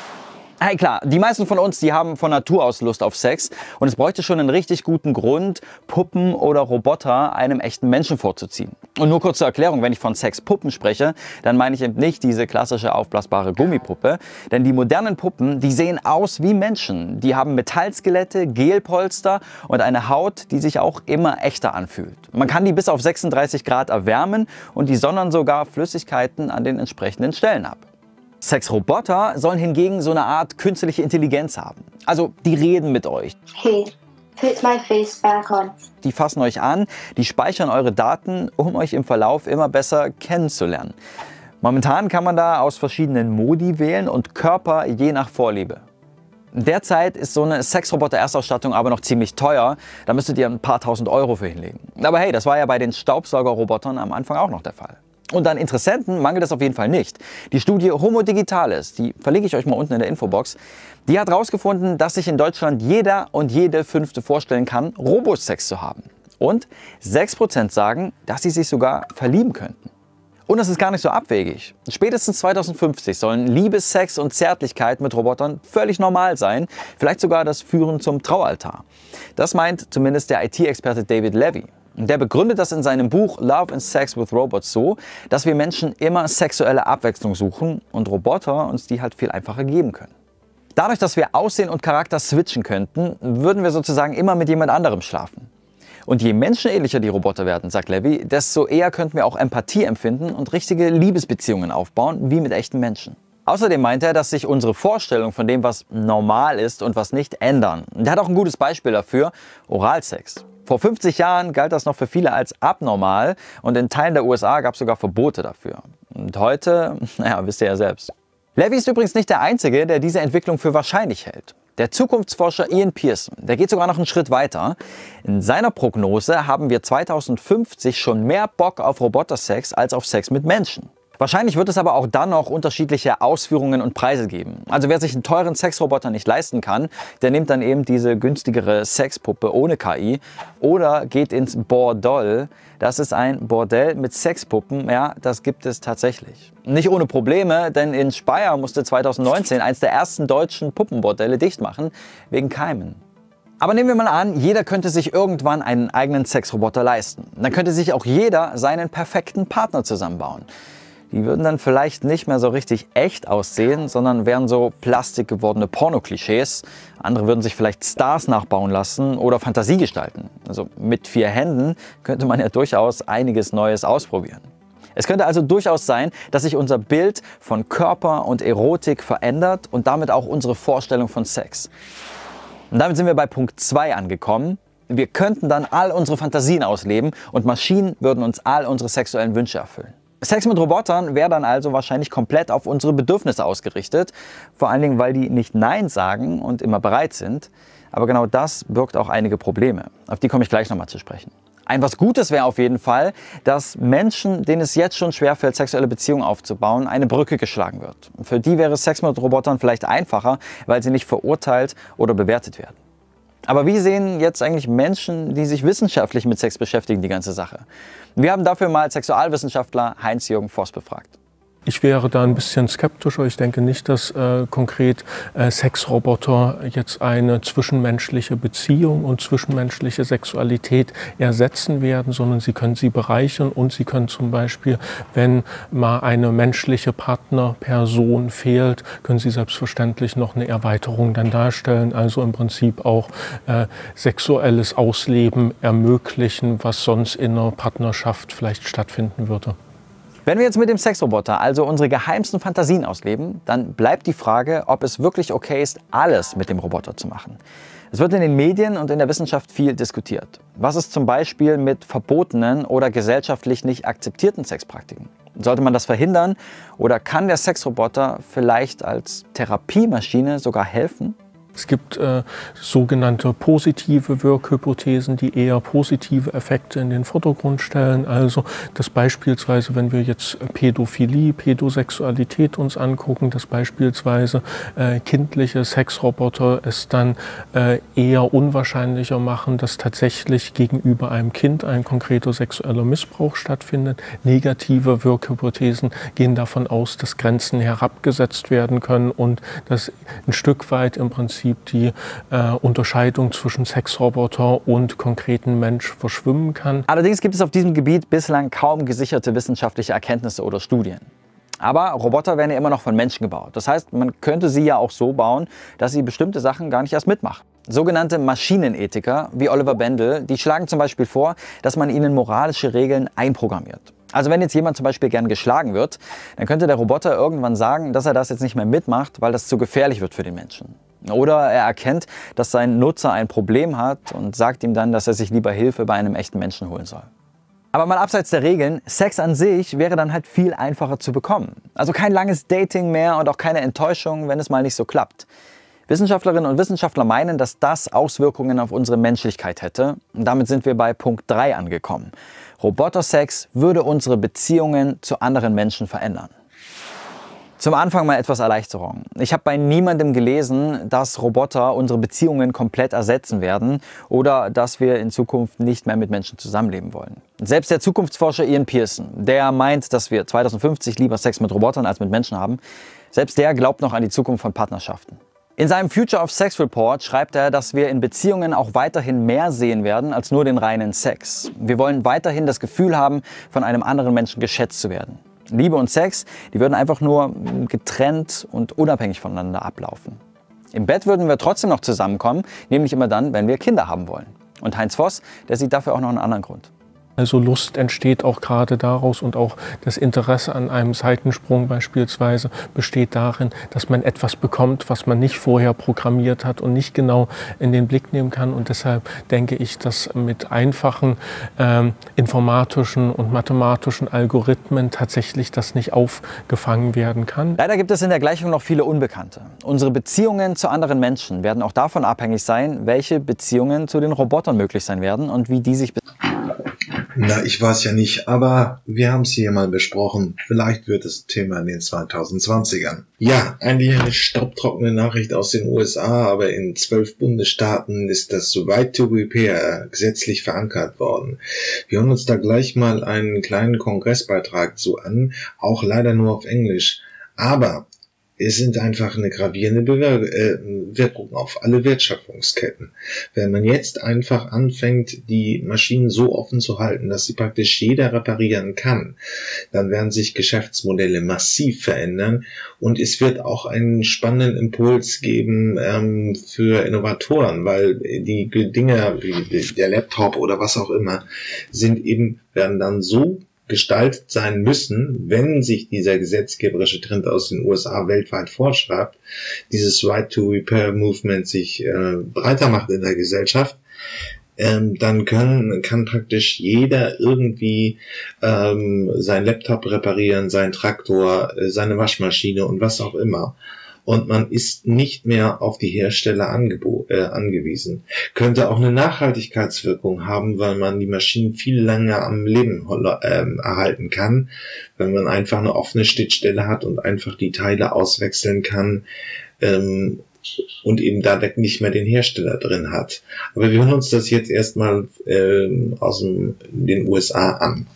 Hey klar, die meisten von uns, die haben von Natur aus Lust auf Sex und es bräuchte schon einen richtig guten Grund, Puppen oder Roboter einem echten Menschen vorzuziehen. Und nur kurz zur Erklärung, wenn ich von Sexpuppen spreche, dann meine ich eben nicht diese klassische aufblasbare Gummipuppe, denn die modernen Puppen, die sehen aus wie Menschen. Die haben Metallskelette, Gelpolster und eine Haut, die sich auch immer echter anfühlt. Man kann die bis auf sechsunddreißig Grad erwärmen und die sondern sogar Flüssigkeiten an den entsprechenden Stellen ab. Sexroboter sollen hingegen so eine Art künstliche Intelligenz haben. Also die reden mit euch. Hey, put my face back on. Die fassen euch an, die speichern eure Daten, um euch im Verlauf immer besser kennenzulernen. Momentan kann man da aus verschiedenen Modi wählen und Körper je nach Vorliebe. Derzeit ist so eine Sexroboter-Erstausstattung aber noch ziemlich teuer. Da müsstet ihr ein paar tausend Euro für hinlegen. Aber hey, das war ja bei den Staubsaugerrobotern am Anfang auch noch der Fall. Und an Interessenten mangelt es auf jeden Fall nicht. Die Studie Homo Digitalis, die verlinke ich euch mal unten in der Infobox, die hat herausgefunden, dass sich in Deutschland jeder und jede Fünfte vorstellen kann, Robosex zu haben. Und sechs Prozent sagen, dass sie sich sogar verlieben könnten. Und das ist gar nicht so abwegig. Spätestens zweitausendfünfzig sollen Liebe, Sex und Zärtlichkeit mit Robotern völlig normal sein, vielleicht sogar das Führen zum Traualtar. Das meint zumindest der I T-Experte David Levy. Der begründet das in seinem Buch Love and Sex with Robots so, dass wir Menschen immer sexuelle Abwechslung suchen und Roboter uns die halt viel einfacher geben können. Dadurch, dass wir Aussehen und Charakter switchen könnten, würden wir sozusagen immer mit jemand anderem schlafen. Und je menschenähnlicher die Roboter werden, sagt Levy, desto eher könnten wir auch Empathie empfinden und richtige Liebesbeziehungen aufbauen, wie mit echten Menschen. Außerdem meint er, dass sich unsere Vorstellung von dem, was normal ist und was nicht, ändern. Und er hat auch ein gutes Beispiel dafür, Oralsex. Vor fünfzig Jahren galt das noch für viele als abnormal und in Teilen der U S A gab es sogar Verbote dafür. Und heute, naja, wisst ihr ja selbst. Levy ist übrigens nicht der Einzige, der diese Entwicklung für wahrscheinlich hält. Der Zukunftsforscher Ian Pearson, der geht sogar noch einen Schritt weiter. In seiner Prognose haben wir zweitausendfünfzig schon mehr Bock auf Robotersex als auf Sex mit Menschen. Wahrscheinlich wird es aber auch dann noch unterschiedliche Ausführungen und Preise geben. Also wer sich einen teuren Sexroboter nicht leisten kann, der nimmt dann eben diese günstigere Sexpuppe ohne K I oder geht ins Bordell. Das ist ein Bordell mit Sexpuppen, ja, das gibt es tatsächlich. Nicht ohne Probleme, denn in Speyer musste zweitausendneunzehn eins der ersten deutschen Puppenbordelle dicht machen, wegen Keimen. Aber nehmen wir mal an, jeder könnte sich irgendwann einen eigenen Sexroboter leisten. Dann könnte sich auch jeder seinen perfekten Partner zusammenbauen. Die würden dann vielleicht nicht mehr so richtig echt aussehen, sondern wären so plastikgewordene Porno-Klischees. Andere würden sich vielleicht Stars nachbauen lassen oder Fantasie gestalten. Also mit vier Händen könnte man ja durchaus einiges Neues ausprobieren. Es könnte also durchaus sein, dass sich unser Bild von Körper und Erotik verändert und damit auch unsere Vorstellung von Sex. Und damit sind wir bei Punkt zwei angekommen. Wir könnten dann all unsere Fantasien ausleben und Maschinen würden uns all unsere sexuellen Wünsche erfüllen. Sex mit Robotern wäre dann also wahrscheinlich komplett auf unsere Bedürfnisse ausgerichtet. Vor allen Dingen, weil die nicht Nein sagen und immer bereit sind. Aber genau das birgt auch einige Probleme. Auf die komme ich gleich nochmal zu sprechen. Ein was Gutes wäre auf jeden Fall, dass Menschen, denen es jetzt schon schwerfällt, sexuelle Beziehungen aufzubauen, eine Brücke geschlagen wird. Für die wäre Sex mit Robotern vielleicht einfacher, weil sie nicht verurteilt oder bewertet werden. Aber wie sehen jetzt eigentlich Menschen, die sich wissenschaftlich mit Sex beschäftigen, die ganze Sache? Wir haben dafür mal Sexualwissenschaftler Heinz-Jürgen Voss befragt. Ich wäre da ein bisschen skeptischer. Ich denke nicht, dass äh, konkret äh, Sexroboter jetzt eine zwischenmenschliche Beziehung und zwischenmenschliche Sexualität ersetzen werden, sondern sie können sie bereichern und sie können zum Beispiel, wenn mal eine menschliche Partnerperson fehlt, können sie selbstverständlich noch eine Erweiterung dann darstellen, also im Prinzip auch äh, sexuelles Ausleben ermöglichen, was sonst in einer Partnerschaft vielleicht stattfinden würde. Wenn wir jetzt mit dem Sexroboter also unsere geheimsten Fantasien ausleben, dann bleibt die Frage, ob es wirklich okay ist, alles mit dem Roboter zu machen. Es wird in den Medien und in der Wissenschaft viel diskutiert. Was ist zum Beispiel mit verbotenen oder gesellschaftlich nicht akzeptierten Sexpraktiken? Sollte man das verhindern oder kann der Sexroboter vielleicht als Therapiemaschine sogar helfen? Es gibt äh, sogenannte positive Wirkhypothesen, die eher positive Effekte in den Vordergrund stellen. Also, dass beispielsweise, wenn wir jetzt Pädophilie, Pädosexualität uns angucken, dass beispielsweise äh, kindliche Sexroboter es dann äh, eher unwahrscheinlicher machen, dass tatsächlich gegenüber einem Kind ein konkreter sexueller Missbrauch stattfindet. Negative Wirkhypothesen gehen davon aus, dass Grenzen herabgesetzt werden können und dass ein Stück weit im Prinzip die äh, Unterscheidung zwischen Sexroboter und konkreten Mensch verschwimmen kann. Allerdings gibt es auf diesem Gebiet bislang kaum gesicherte wissenschaftliche Erkenntnisse oder Studien. Aber Roboter werden ja immer noch von Menschen gebaut. Das heißt, man könnte sie ja auch so bauen, dass sie bestimmte Sachen gar nicht erst mitmachen. Sogenannte Maschinenethiker wie Oliver Bendel, die schlagen zum Beispiel vor, dass man ihnen moralische Regeln einprogrammiert. Also wenn jetzt jemand zum Beispiel gern geschlagen wird, dann könnte der Roboter irgendwann sagen, dass er das jetzt nicht mehr mitmacht, weil das zu gefährlich wird für den Menschen. Oder er erkennt, dass sein Nutzer ein Problem hat und sagt ihm dann, dass er sich lieber Hilfe bei einem echten Menschen holen soll. Aber mal abseits der Regeln, Sex an sich wäre dann halt viel einfacher zu bekommen. Also kein langes Dating mehr und auch keine Enttäuschung, wenn es mal nicht so klappt. Wissenschaftlerinnen und Wissenschaftler meinen, dass das Auswirkungen auf unsere Menschlichkeit hätte. Und damit sind wir bei Punkt drei angekommen. Robotersex würde unsere Beziehungen zu anderen Menschen verändern. Zum Anfang mal etwas Erleichterung. Ich habe bei niemandem gelesen, dass Roboter unsere Beziehungen komplett ersetzen werden oder dass wir in Zukunft nicht mehr mit Menschen zusammenleben wollen. Selbst der Zukunftsforscher Ian Pearson, der meint, dass wir zweitausendfünfzig lieber Sex mit Robotern als mit Menschen haben, selbst der glaubt noch an die Zukunft von Partnerschaften. In seinem Future of Sex Report schreibt er, dass wir in Beziehungen auch weiterhin mehr sehen werden als nur den reinen Sex. Wir wollen weiterhin das Gefühl haben, von einem anderen Menschen geschätzt zu werden. Liebe und Sex, die würden einfach nur getrennt und unabhängig voneinander ablaufen. Im Bett würden wir trotzdem noch zusammenkommen, nämlich immer dann, wenn wir Kinder haben wollen. Und Heinz Voss, der sieht dafür auch noch einen anderen Grund. Also Lust entsteht auch gerade daraus und auch das Interesse an einem Seitensprung beispielsweise besteht darin, dass man etwas bekommt, was man nicht vorher programmiert hat und nicht genau in den Blick nehmen kann. Und deshalb denke ich, dass mit einfachen ähm, informatischen und mathematischen Algorithmen tatsächlich das nicht aufgefangen werden kann. Leider gibt es in der Gleichung noch viele Unbekannte. Unsere Beziehungen zu anderen Menschen werden auch davon abhängig sein, welche Beziehungen zu den Robotern möglich sein werden und wie die sich... Na, ich weiß ja nicht, aber wir haben es hier mal besprochen. Vielleicht wird es Thema in den zweitausendzwanzigern. Ja, eigentlich eine staubtrockene Nachricht aus den U S A, aber in zwölf Bundesstaaten ist das Right to Repair gesetzlich verankert worden. Wir hören uns da gleich mal einen kleinen Kongressbeitrag zu an, auch leider nur auf Englisch. Aber es sind einfach eine gravierende Wirkung auf alle Wertschöpfungsketten. Wenn man jetzt einfach anfängt, die Maschinen so offen zu halten, dass sie praktisch jeder reparieren kann, dann werden sich Geschäftsmodelle massiv verändern und es wird auch einen spannenden Impuls geben ähm, für Innovatoren, weil die Dinge wie der Laptop oder was auch immer sind eben, werden dann so gestaltet sein müssen, wenn sich dieser gesetzgeberische Trend aus den U S A weltweit fortschreibt, dieses Right to Repair Movement sich äh, breiter macht in der Gesellschaft, ähm, dann können, kann praktisch jeder irgendwie ähm, sein Laptop reparieren, sein Traktor, äh, seine Waschmaschine und was auch immer. und man ist nicht mehr auf die Hersteller angebo- äh, angewiesen. Könnte auch eine Nachhaltigkeitswirkung haben, weil man die Maschinen viel länger am Leben äh, erhalten kann, wenn man einfach eine offene Schnittstelle hat und einfach die Teile auswechseln kann ähm, und eben da nicht mehr den Hersteller drin hat. Aber wir hören uns das jetzt erstmal äh, aus dem, den U S A an.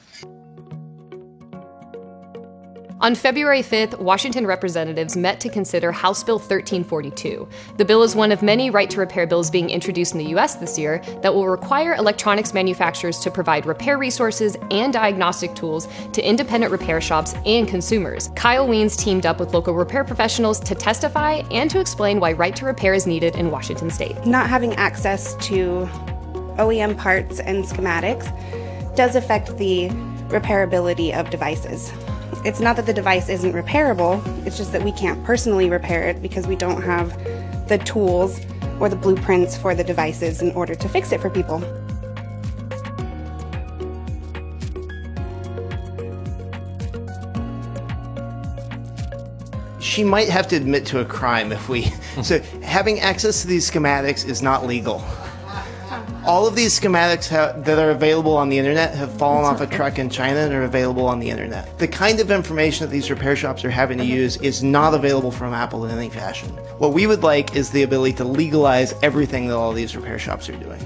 On February fifth, Washington representatives met to consider House Bill thirteen forty-two. The bill is one of many right-to-repair bills being introduced in the U S this year that will require electronics manufacturers to provide repair resources and diagnostic tools to independent repair shops and consumers. Kyle Wiens teamed up with local repair professionals to testify and to explain why right-to-repair is needed in Washington state. Not having access to O E M parts and schematics does affect the repairability of devices. It's not that the device isn't repairable, it's just that we can't personally repair it because we don't have the tools or the blueprints for the devices in order to fix it for people. She might have to admit to a crime if we... So having access to these schematics is not legal. All of these schematics ha- that are available on the internet have fallen off a truck in China and are available on the internet. The kind of information that these repair shops are having to use is not available from Apple in any fashion. What we would like is the ability to legalize everything that all these repair shops are doing.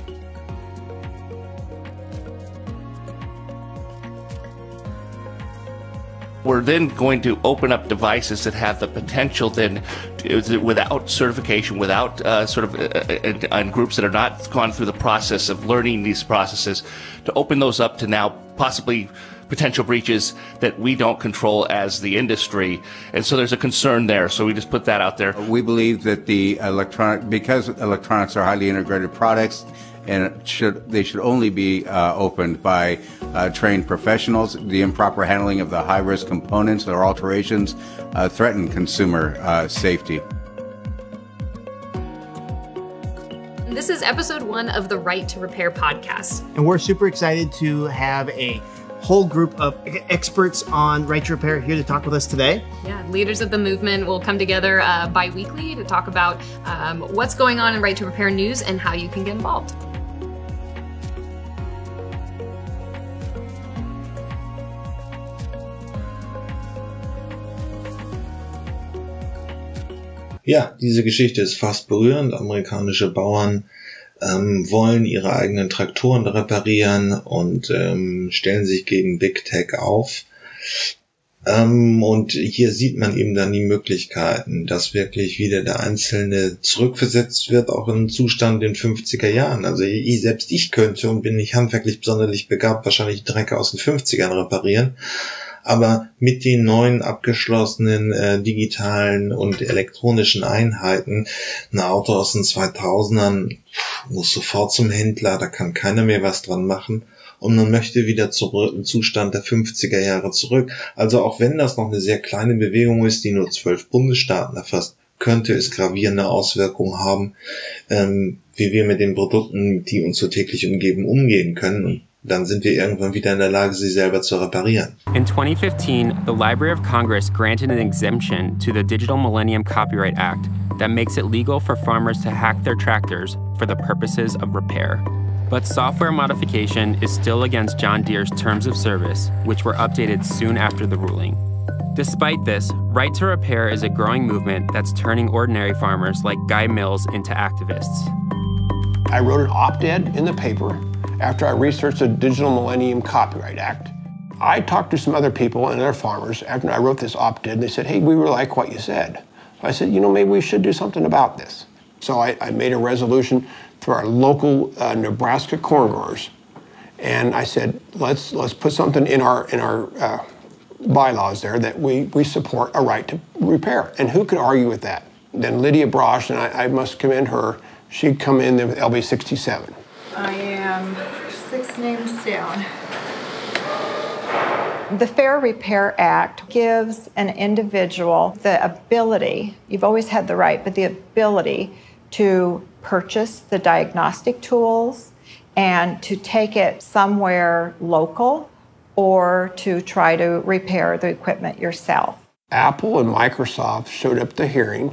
We're then going to open up devices that have the potential then, to, without certification, without uh, sort of, uh, and, and groups that are not gone through the process of learning these processes, to open those up to now possibly potential breaches that we don't control as the industry. And so there's a concern there. So we just put that out there. We believe that the electronic, because electronics are highly integrated products, and it should, they should only be uh, opened by uh, trained professionals. The improper handling of the high-risk components or alterations uh, threaten consumer uh, safety. This is episode one of the Right to Repair podcast. And we're super excited to have a whole group of experts on right to repair here to talk with us today. Yeah, leaders of the movement will come together uh, bi-weekly to talk about um, what's going on in right to repair news and how you can get involved. Ja, diese Geschichte ist fast berührend. Amerikanische Bauern ähm, wollen ihre eigenen Traktoren reparieren und ähm, stellen sich gegen Big Tech auf. Ähm, und hier sieht man eben dann die Möglichkeiten, dass wirklich wieder der Einzelne zurückversetzt wird, auch in einen Zustand in den fünfziger Jahren. Also ich, selbst ich könnte und bin nicht handwerklich besonders begabt, wahrscheinlich Dreck aus den fünfzigern reparieren. Aber mit den neuen abgeschlossenen äh, digitalen und elektronischen Einheiten, ein Auto aus den zweitausendern muss sofort zum Händler, da kann keiner mehr was dran machen und man möchte wieder zurück im Zustand der fünfziger Jahre zurück. Also auch wenn das noch eine sehr kleine Bewegung ist, die nur zwölf Bundesstaaten erfasst, könnte es gravierende Auswirkungen haben, ähm, wie wir mit den Produkten, die uns so täglich umgeben, umgehen können. Und dann sind wir irgendwann wieder in der Lage, sie selber zu reparieren. In twenty fifteen, the Library of Congress granted an exemption to the Digital Millennium Copyright Act that makes it legal for farmers to hack their tractors for the purposes of repair. But software modification is still against John Deere's terms of service, which were updated soon after the ruling. Despite this, Right to Repair is a growing movement that's turning ordinary farmers like Guy Mills into activists. I wrote an op-ed in the paper after I researched the Digital Millennium Copyright Act. I talked to some other people and other farmers after I wrote this op-ed, and they said, hey, we really like what you said. So I said, you know, maybe we should do something about this. So I, I made a resolution to our local uh, Nebraska corn growers, and I said, let's let's put something in our in our uh, bylaws there that we, we support a right to repair. And who could argue with that? Then Lydia Brosh, and I, I must commend her, she'd come in with L B sixty-seven. I am six names down. The Fair Repair Act gives an individual the ability, you've always had the right, but the ability to purchase the diagnostic tools and to take it somewhere local or to try to repair the equipment yourself. Apple and Microsoft showed up at the hearing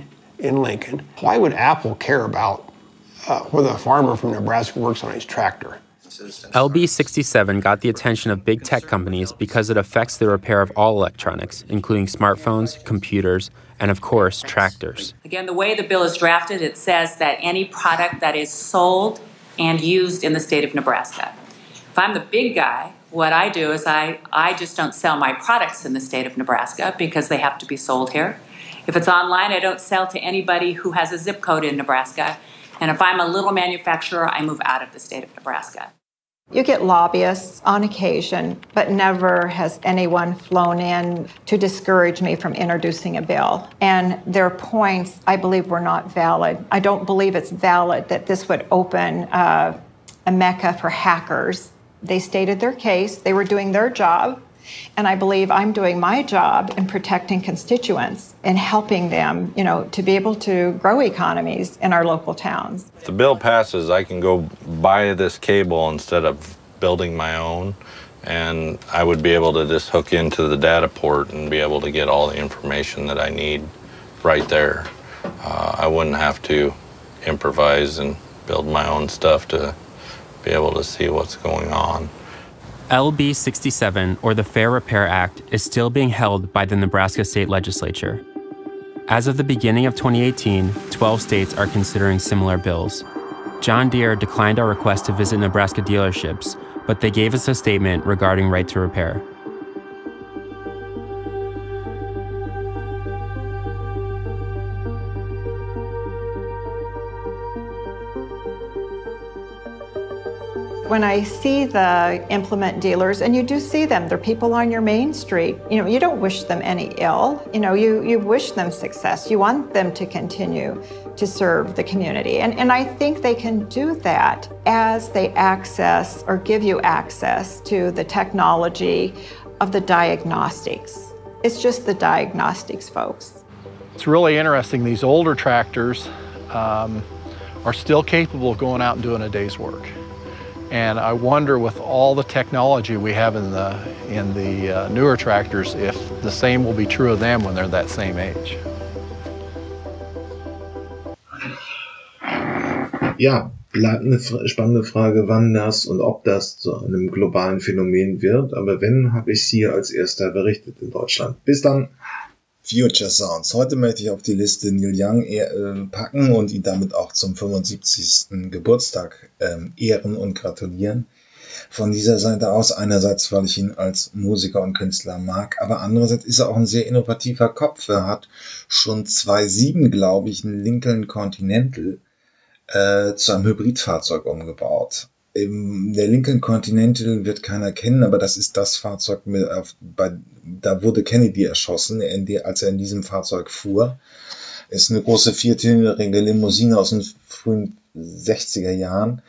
in Lincoln. Why would Apple care about uh, whether a farmer from Nebraska works on his tractor? L B sixty-seven got the attention of big tech companies because it affects the repair of all electronics, including smartphones, computers, and of course, tractors. Again, the way the bill is drafted, it says that any product that is sold and used in the state of Nebraska. If I'm the big guy, what I do is I, I just don't sell my products in the state of Nebraska because they have to be sold here. If it's online, I don't sell to anybody who has a zip code in Nebraska. And if I'm a little manufacturer, I move out of the state of Nebraska. You get lobbyists on occasion, but never has anyone flown in to discourage me from introducing a bill. And their points, I believe, were not valid. I don't believe it's valid that this would open uh, a mecca for hackers. They stated their case, they were doing their job, and I believe I'm doing my job in protecting constituents and helping them, you know, to be able to grow economies in our local towns. If the bill passes, I can go buy this cable instead of building my own, and I would be able to just hook into the data port and be able to get all the information that I need right there. Uh, I wouldn't have to improvise and build my own stuff to be able to see what's going on. L B sixty-seven, or the Fair Repair Act, is still being held by the Nebraska State Legislature. As of the beginning of twenty eighteen, twelve states are considering similar bills. John Deere declined our request to visit Nebraska dealerships, but they gave us a statement regarding right to repair. When I see the implement dealers, and you do see them, they're people on your main street, you know, you don't wish them any ill. You know, you, you wish them success. You want them to continue to serve the community. And, and I think they can do that as they access or give you access to the technology of the diagnostics. It's just the diagnostics, folks. It's really interesting. These older tractors um, are still capable of going out and doing a day's work. And I wonder, with all the technology we have in the, in the uh, newer tractors, if the same will be true of them when they're that same age. Ja, bleibt eine spannende Frage, wann das und ob das zu einem globalen Phänomen wird. Aber wenn, habe ich es hier als erster berichtet in Deutschland. Bis dann. Future Sounds. Heute möchte ich auf die Liste Neil Young äh, packen und ihn damit auch zum fünfundsiebzigsten Geburtstag ähm, ehren und gratulieren. Von dieser Seite aus, einerseits, weil ich ihn als Musiker und Künstler mag, aber andererseits ist er auch ein sehr innovativer Kopf. Er hat schon zweitausendsieben, glaube ich, einen Lincoln Continental äh, zu einem Hybridfahrzeug umgebaut. Der Lincoln Continental wird keiner kennen, aber das ist das Fahrzeug, mit, auf, bei, da wurde Kennedy erschossen, in die, als er in diesem Fahrzeug fuhr. Ist eine große viertürige Limousine aus den frühen sechziger Jahren.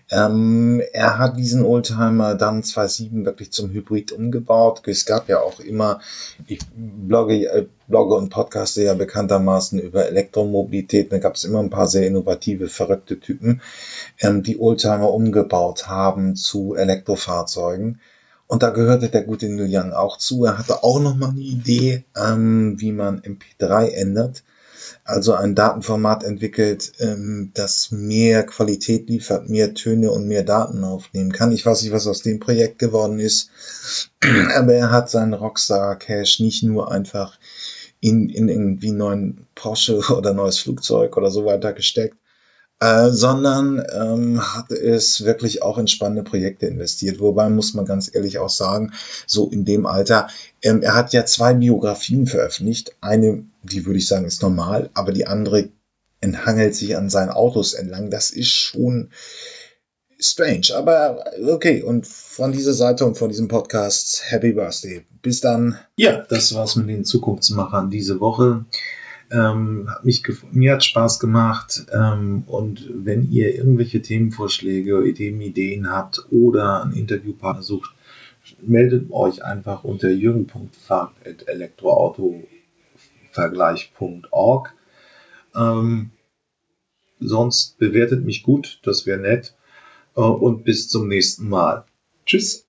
Ähm, er hat diesen Oldtimer dann zweitausendsieben wirklich zum Hybrid umgebaut. Es gab ja auch immer, ich blogge, äh, blogge und podcaste ja bekanntermaßen über Elektromobilität. Da gab es immer ein paar sehr innovative, verrückte Typen, ähm, die Oldtimer umgebaut haben zu Elektrofahrzeugen. Und da gehörte der gute Neil Young auch zu. Er hatte auch nochmal eine Idee, ähm, wie man M P drei ändert. Also ein Datenformat entwickelt, ähm, das mehr Qualität liefert, mehr Töne und mehr Daten aufnehmen kann. Ich weiß nicht, was aus dem Projekt geworden ist, aber er hat seinen Rockstar Cash nicht nur einfach in, in irgendwie einen neuen Porsche oder neues Flugzeug oder so weiter gesteckt, äh, sondern ähm, hat es wirklich auch in spannende Projekte investiert. Wobei muss man ganz ehrlich auch sagen, so in dem Alter, ähm, er hat ja zwei Biografien veröffentlicht. Eine, die würde ich sagen, ist normal, aber die andere enthangelt sich an seinen Autos entlang. Das ist schon strange, aber okay. Und von dieser Seite und von diesem Podcast, Happy Birthday. Bis dann. Ja, das war's mit den Zukunftsmachern diese Woche. Ähm, hat mich gef- mir hat Spaß gemacht, ähm, und wenn ihr irgendwelche Themenvorschläge, Ideen, Ideen habt oder einen Interviewpartner sucht, meldet euch einfach unter jürgen punkt fahrt at elektroautovergleich punkt org. Ähm, sonst bewertet mich gut, das wäre nett, äh, und bis zum nächsten Mal. Tschüss.